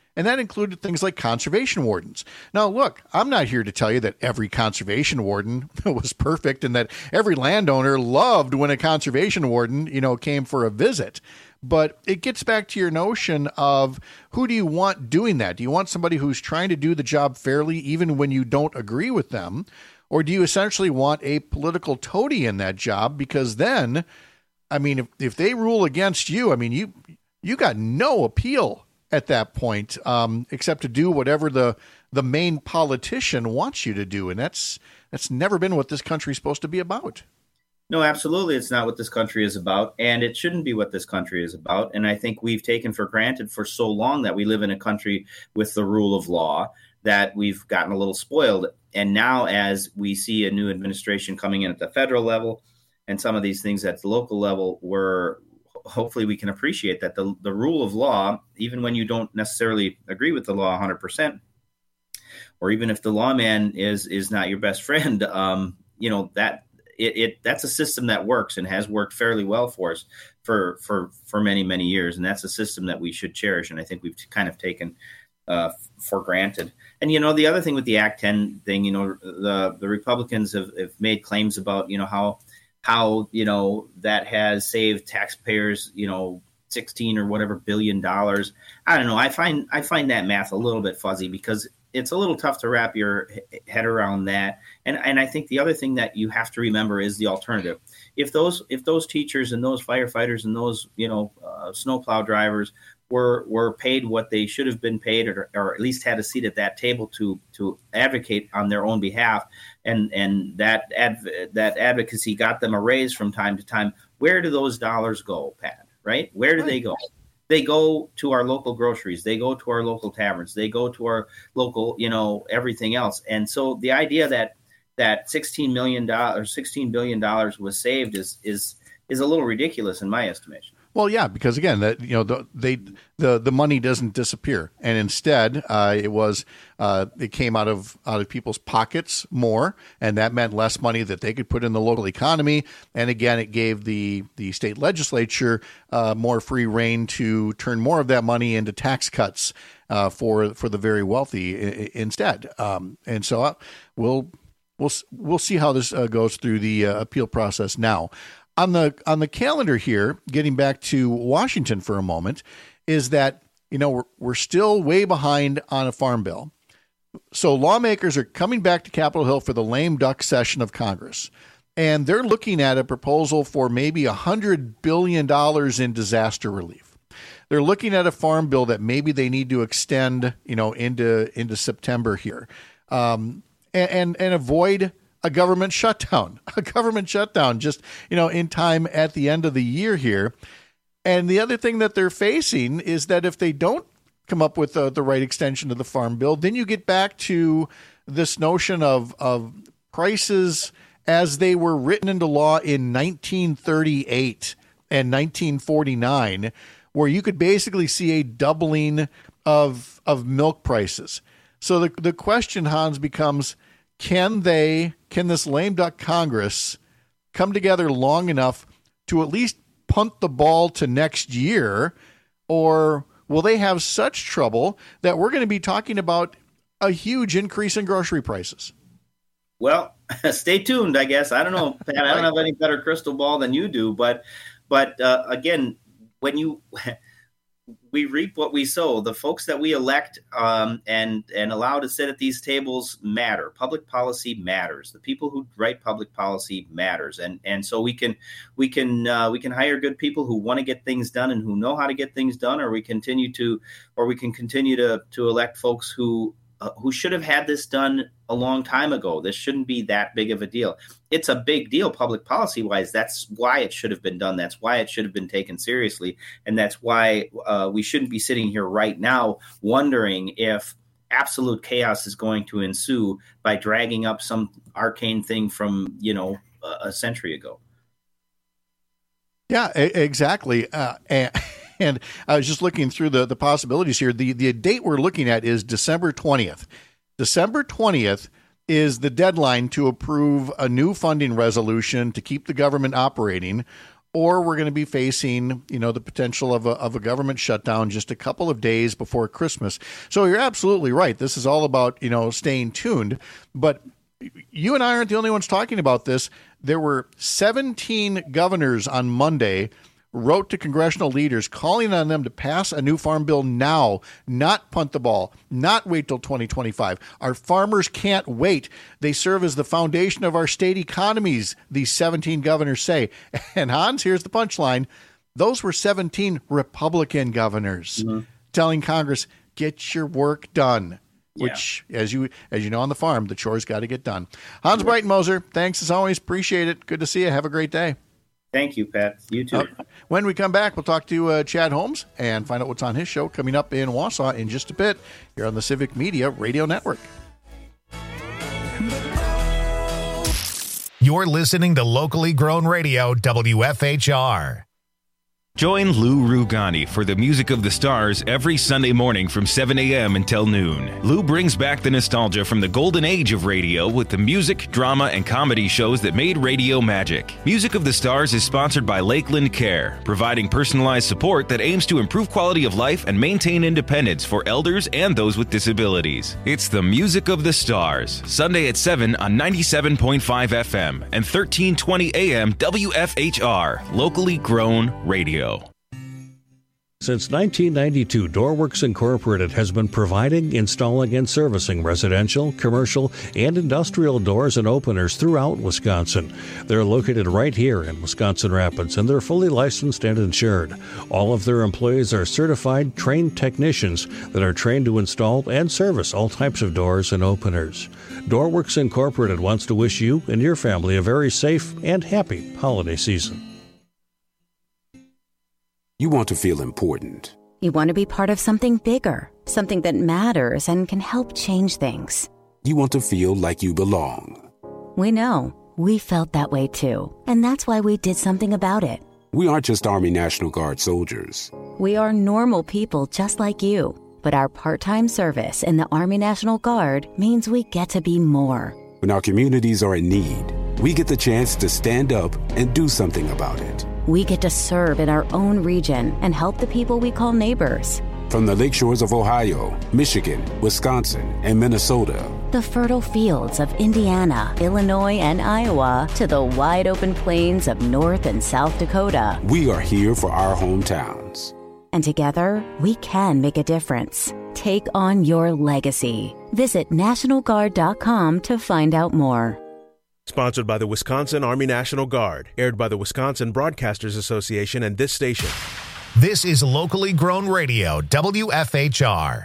And that included things like conservation wardens. Now, look, I'm not here to tell you that every conservation warden was perfect and that every landowner loved when a conservation warden, you know, came for a visit. But it gets back to your notion of who do you want doing that? Do you want somebody who's trying to do the job fairly even when you don't agree with them? Or do you essentially want a political toady in that job? Because then, I mean, if, if they rule against you, I mean, you you got no appeal at that point, um, except to do whatever the the main politician wants you to do. And that's that's never been what this country's supposed to be about. No, absolutely. It's not what this country is about, and it shouldn't be what this country is about. And I think we've taken for granted for so long that we live in a country with the rule of law that we've gotten a little spoiled. And now as we see a new administration coming in at the federal level and some of these things at the local level, we're hopefully we can appreciate that the, the rule of law, even when you don't necessarily agree with the law one hundred percent, or even if the lawman is is not your best friend, um, you know, that it, it that's a system that works and has worked fairly well for us for for for many, many years. And that's a system that we should cherish. And I think we've kind of taken uh, for granted. And, you know, the other thing with the Act ten thing, you know, the, the Republicans have, have made claims about, you know, how how, you know, that has saved taxpayers, you know, sixteen or whatever billion dollars. I don't know. I find I find that math a little bit fuzzy because it's a little tough to wrap your head around that. And and I think the other thing that you have to remember is the alternative. If those if those teachers and those firefighters and those, you know, uh, snowplow drivers were were paid what they should have been paid, or, or at least had a seat at that table to to advocate on their own behalf, and and that adv- that advocacy got them a raise from time to time, where do those dollars go, Pat? Right? Where do they go? They go to our local groceries. They go to our local taverns. They go to our local, you know, everything else. And so the idea that that sixteen million dollars, sixteen billion dollars was saved is is is a little ridiculous in my estimation. Well, yeah, because again, that you know, the, they the the money doesn't disappear, and instead, uh, it was uh, it came out of out of people's pockets more, and that meant less money that they could put in the local economy. And again, it gave the the state legislature uh, more free rein to turn more of that money into tax cuts uh, for for the very wealthy I- instead. Um, and so uh, we'll we'll we'll see how this uh, goes through the uh, appeal process now. On the on the calendar here, getting back to Washington for a moment, is that, you know, we're, we're still way behind on a farm bill. So lawmakers are coming back to Capitol Hill for the lame duck session of Congress, and they're looking at a proposal for maybe one hundred billion dollars in disaster relief. They're looking at a farm bill that maybe they need to extend, you know, into into September here, um, and, and and avoid a government shutdown, a government shutdown just, you know, in time at the end of the year here. And the other thing that they're facing is that if they don't come up with uh, the right extension of the farm bill, then you get back to this notion of, of prices as they were written into law in nineteen thirty-eight and nineteen forty-nine, where you could basically see a doubling of, of milk prices. So the, the question, Hans, becomes, Can they, can this lame duck Congress come together long enough to at least punt the ball to next year, or will they have such trouble that we're going to be talking about a huge increase in grocery prices? Well, stay tuned, I guess. I don't know, Pat. I don't have any better crystal ball than you do, but but uh, again, when you we reap what we sow. The folks that we elect um, and and allow to sit at these tables matter. Public policy matters. The people who write public policy matters, and and so we can we can uh, we can hire good people who want to get things done and who know how to get things done, or we continue to or we can continue to to elect folks who uh, who should have had this done a long time ago. This shouldn't be that big of a deal. It's a big deal public policy wise. That's why it should have been done. That's why it should have been taken seriously. And that's why uh, we shouldn't be sitting here right now wondering if absolute chaos is going to ensue by dragging up some arcane thing from, you know, a century ago. Yeah, exactly. Uh, and, and I was just looking through the, the possibilities here. The, the date we're looking at is December twentieth. December twentieth is the deadline to approve a new funding resolution to keep the government operating, or we're going to be facing, you know, the potential of a, of a government shutdown just a couple of days before Christmas. So you're absolutely right. This is all about, you know, staying tuned. But you and I aren't the only ones talking about this. There were seventeen governors on Monday wrote to congressional leaders calling on them to pass a new farm bill now, not punt the ball, not wait till twenty twenty-five. Our farmers can't wait. They serve as the foundation of our state economies, these seventeen governors say. And Hans, here's the punchline. Those were seventeen Republican governors mm-hmm. telling Congress, get your work done. Yeah. Which, as you as you know on the farm, the chores got to get done. Hans yeah. Breitenmoser, thanks as always. Appreciate it. Good to see you. Have a great day. Thank you, Pat. You too. Uh, when we come back, we'll talk to uh, Chad Holmes and find out what's on his show coming up in Wausau in just a bit here on the Civic Media Radio Network. You're listening to locally grown radio, W F H R. Join Lou Rugani for the Music of the Stars every Sunday morning from seven a.m. until noon. Lou brings back the nostalgia from the golden age of radio with the music, drama, and comedy shows that made radio magic. Music of the Stars is sponsored by Lakeland Care, providing personalized support that aims to improve quality of life and maintain independence for elders and those with disabilities. It's the Music of the Stars, Sunday at seven on ninety-seven point five F M and thirteen twenty A M W F H R, locally grown radio. Since nineteen ninety-two, Doorworks Incorporated has been providing, installing, and servicing residential, commercial, and industrial doors and openers throughout Wisconsin. They're located right here in Wisconsin Rapids, and they're fully licensed and insured. All of their employees are certified, trained technicians that are trained to install and service all types of doors and openers. Doorworks Incorporated wants to wish you and your family a very safe and happy holiday season. You want to feel important. You want to be part of something bigger, something that matters and can help change things. You want to feel like you belong. We know. We felt that way too. And that's why we did something about it. We aren't just Army National Guard soldiers. We are normal people just like you. But our part-time service in the Army National Guard means we get to be more. When our communities are in need, we get the chance to stand up and do something about it. We get to serve in our own region and help the people we call neighbors. From the lakeshores of Ohio, Michigan, Wisconsin, and Minnesota, the fertile fields of Indiana, Illinois, and Iowa, to the wide open plains of North and South Dakota, we are here for our hometowns. And together, we can make a difference. Take on your legacy. Visit National Guard dot com to find out more. Sponsored by the Wisconsin Army National Guard. Aired by the Wisconsin Broadcasters Association and this station. This is locally grown radio, W F H R.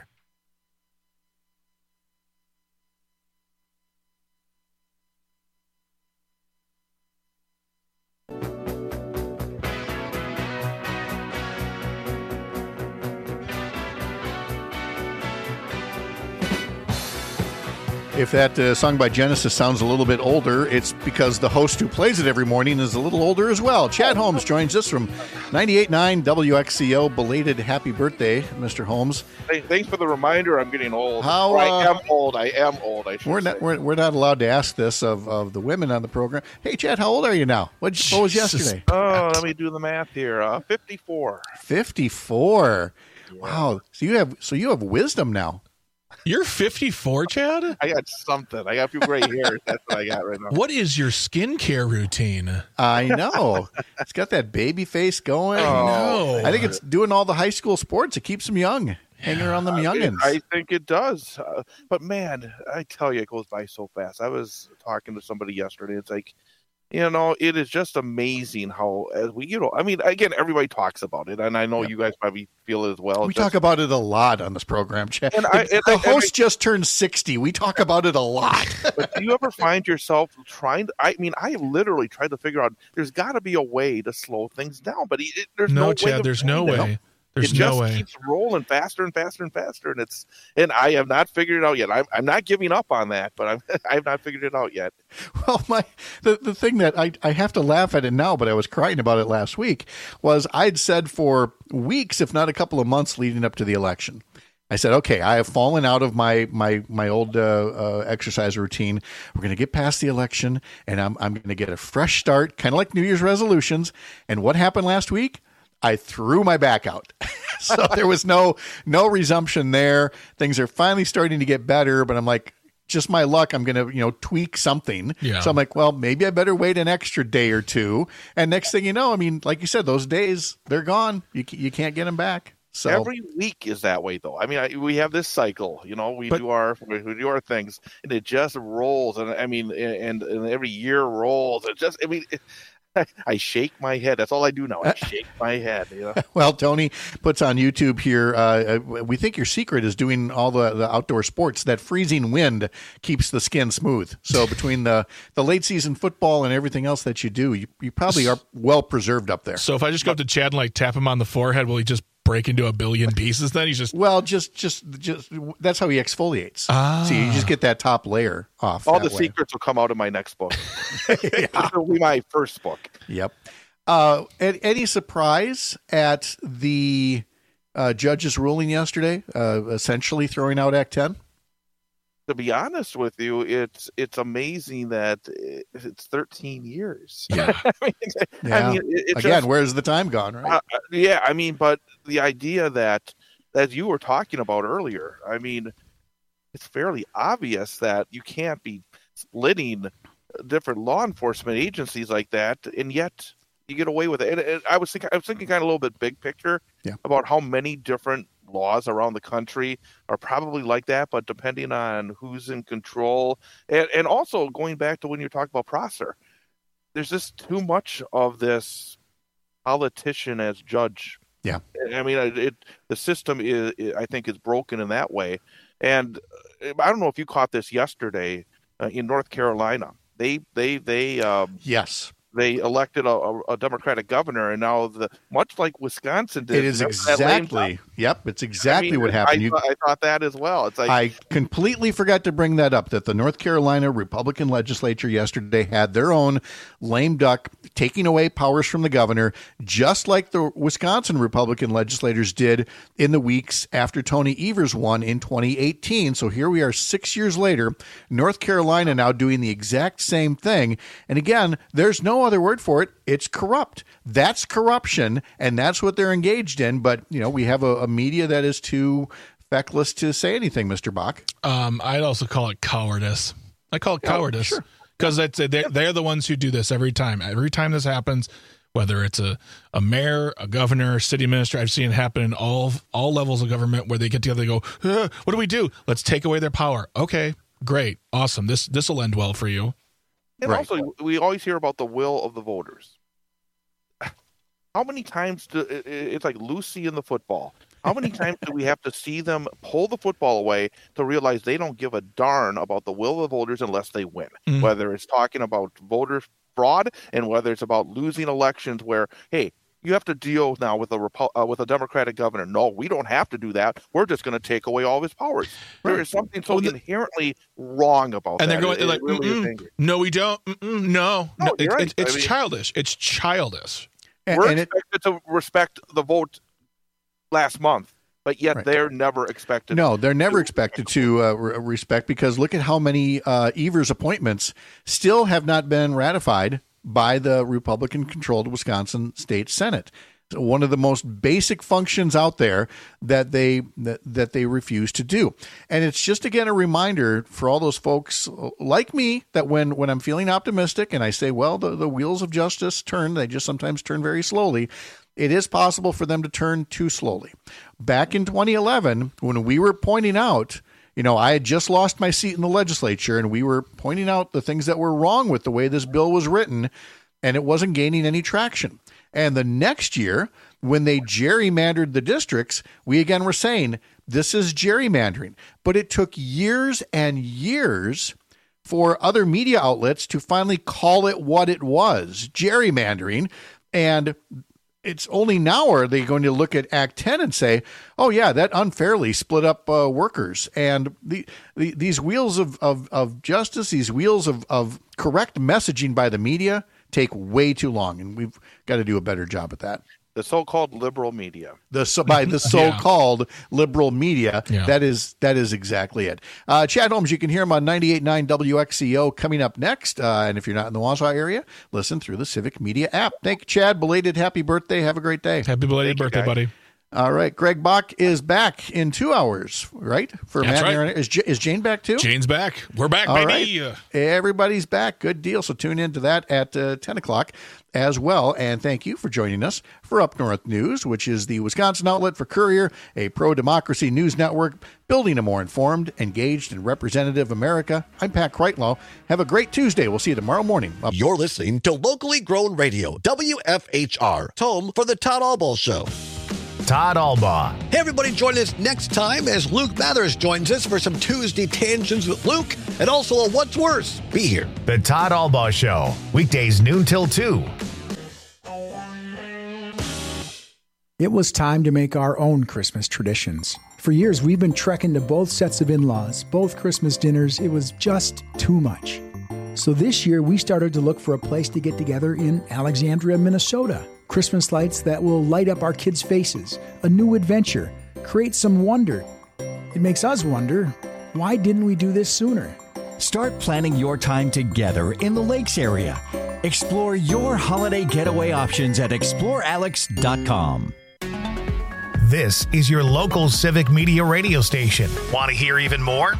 If that uh, song by Genesis sounds a little bit older, it's because the host who plays it every morning is a little older as well. Chad Holmes joins us from ninety-eight point nine W X C O. Belated happy birthday, Mister Holmes. Hey, thanks for the reminder. I'm getting old. How, uh, I am old. I am old. I should we're say. not we're, we're not allowed to ask this of, of the women on the program. Hey, Chad, how old are you now? What, what was yesterday? Oh, let me do the math here. Uh, fifty-four. fifty-four. Yeah. Wow. So you have so you have wisdom now. You're fifty-four, Chad? I got something. I got a few gray hairs. That's what I got right now. What is your skincare routine? I know. It's got that baby face going. Oh, I think it's doing all the high school sports. It keeps them young, hanging around them youngins. I think it does. Uh, but, man, I tell you, it goes by so fast. I was talking to somebody yesterday. It's like, you know, it is just amazing how, as we, you know, I mean, again, everybody talks about it, and I know yeah. you guys probably feel it as well. We just, talk about it a lot on this program, Chad. And I, the and the I, host I, just turned sixty. We talk about it a lot. But do you ever find yourself trying to, I mean, I literally tried to figure out, there's got to be a way to slow things down, but it, there's no, no way. Chad, there's no way. It. There's it no just way. keeps rolling faster and faster and faster, and it's and I have not figured it out yet. I'm I'm not giving up on that, but I'm I have not figured it out yet. Well, my the, the thing that I, I have to laugh at it now, but I was crying about it last week, was I'd said for weeks, if not a couple of months leading up to the election, I said, okay, I have fallen out of my my my old uh, uh, exercise routine. We're going to get past the election, and I'm I'm going to get a fresh start, kind of like New Year's resolutions. And what happened last week? I threw my back out. So there was no no resumption there. Things are finally starting to get better, but I'm like, just my luck, I'm going to, you know, tweak something. Yeah. So I'm like, well, maybe I better wait an extra day or two. And next thing you know, I mean, like you said, those days, they're gone. You you can't get them back. So every week is that way, though. I mean, I, we have this cycle, you know, we But- do our we do our things, and it just rolls. And I mean, and, and every year rolls. It just, I mean, it, I, I shake my head. That's all I do now. I shake my head. You know? Well, Tony puts on YouTube here, uh, we think your secret is doing all the, the outdoor sports. That freezing wind keeps the skin smooth. So between the, the late season football and everything else that you do, you, you probably are well preserved up there. So if I just go up to Chad and like tap him on the forehead, will he just break into a billion pieces then? He's just Well, just just just that's how he exfoliates. Ah. So you just get that top layer off. All that the way. secrets will come out in my next book. It'll be my first book. Yep. Uh, a- any surprise at the uh, judge's ruling yesterday, uh, essentially throwing out Act ten? To be honest with you, it's it's amazing that it's thirteen years. Yeah. I mean, Yeah. I mean it, it's Again, just, where's the time gone, right? uh, yeah, I mean, but the idea that, as you were talking about earlier, I mean, it's fairly obvious that you can't be splitting different law enforcement agencies like that, and yet you get away with it. And, and I was thinking, I was thinking kind of a little bit big picture Yeah. about how many different laws around the country are probably like that, but depending on who's in control, and, and also going back to when you talk about Prosser, there's just too much of this politician as judge. Yeah. I mean, it, it the system is, I think, is broken in that way. And I don't know if you caught this yesterday uh, in North Carolina. They they they um, yes. They elected a, a Democratic governor, and now the much like Wisconsin did. It is remember that lame exactly. duck? Yep, it's exactly I mean, what happened. I, You- thought- I thought that as well. It's like I completely forgot to bring that up, that the North Carolina Republican legislature yesterday had their own lame duck taking away powers from the governor, just like the Wisconsin Republican legislators did in the weeks after Tony Evers won in twenty eighteen. So here we are six years later, North Carolina now doing the exact same thing. And again, there's no other word for it. It's corrupt. That's corruption, and that's what they're engaged in. But, you know, we have a, a media that is too feckless to say anything, Mister Bach. Um, I'd also call it cowardice. I call it Yeah, cowardice sure. because that's they're, they're the ones who do this every time. Every time this happens, whether it's a, a mayor, a governor, city minister, I've seen it happen in all all levels of government where they get together. They go, "Uh, "What do we do? Let's take away their power." Okay, great, awesome. This this will end well for you. And Right. also, we always hear about the will of the voters. How many times do it- it's like Lucy in the football? How many times do we have to see them pull the football away to realize they don't give a darn about the will of the voters unless they win? Mhm. Whether it's talking about voter fraud and whether it's about losing elections, where hey, you have to deal now with a Repu- uh, with a Democratic governor. No, we don't have to do that. We're just going to take away all of his powers. There is something so Oh, the- inherently wrong about And that. they're going It- they're it like, really is "Mm-mm, angry. no, we don't. Mm-mm, no, No, no, you're it- right. it- it's I mean- childish. It's childish. And, We're and it, expected to respect the vote last month, but yet Right. they're never expected. no, they're never expected to uh, re- respect, because look at how many uh, Evers appointments still have not been ratified by the Republican-controlled Wisconsin State Senate. One of the most basic functions out there that they that, that they refuse to do. And it's just, again, a reminder for all those folks like me that when when I'm feeling optimistic and I say, well, the, the wheels of justice turn, they just sometimes turn very slowly. It is possible for them to turn too slowly. Back in twenty eleven, when we were pointing out, you know, I had just lost my seat in the legislature, and we were pointing out the things that were wrong with the way this bill was written, and it wasn't gaining any traction. And the next year, when they gerrymandered the districts, we again were saying, this is gerrymandering. But it took years and years for other media outlets to finally call it what it was, gerrymandering. And it's only now are they going to look at Act ten and say, oh, yeah, that unfairly split up uh, workers. And the, the these wheels of, of, of justice, these wheels of, of correct messaging by the media take way too long, and we've got to do a better job at that. The so-called liberal media. The so, by the so-called yeah. liberal media. Yeah. That is that is exactly it. Uh, Chad Holmes, you can hear him on ninety-eight point nine W X C O coming up next. Uh, and if you're not in the Wausau area, listen through the Civic Media app. Thank you, Chad. Belated happy birthday. Have a great day. Happy belated Thank birthday, you, buddy. All right. Greg Bach is back in two hours, right? For That's Matt right. and Aaron. Is, J- is Jane back too? Jane's back. We're back, All baby. Right. Everybody's back. Good deal. So tune into that at uh, ten o'clock as well. And thank you for joining us for Up North News, which is the Wisconsin outlet for Courier, a pro-democracy news network building a more informed, engaged, and representative America. I'm Pat Kreitlow. Have a great Tuesday. We'll see you tomorrow morning. Up- You're listening to locally grown radio, W F H R, home for the Todd Albaugh Show. Todd Albaugh. Hey, everybody, join us next time as Luke Mathers joins us for some Tuesday Tangents with Luke and also a What's Worse. Be here. The Todd Albaugh Show, weekdays noon till two. It was time to make our own Christmas traditions. For years, we've been trekking to both sets of in-laws, both Christmas dinners. It was just too much. So this year, we started to look for a place to get together in Alexandria, Minnesota. Christmas lights that will light up our kids' faces, a new adventure, create some wonder. It makes us wonder, why didn't we do this sooner? Start planning your time together in the Lakes area. Explore your holiday getaway options at explore alex dot com. This is your local Civic Media radio station. Want to hear even more?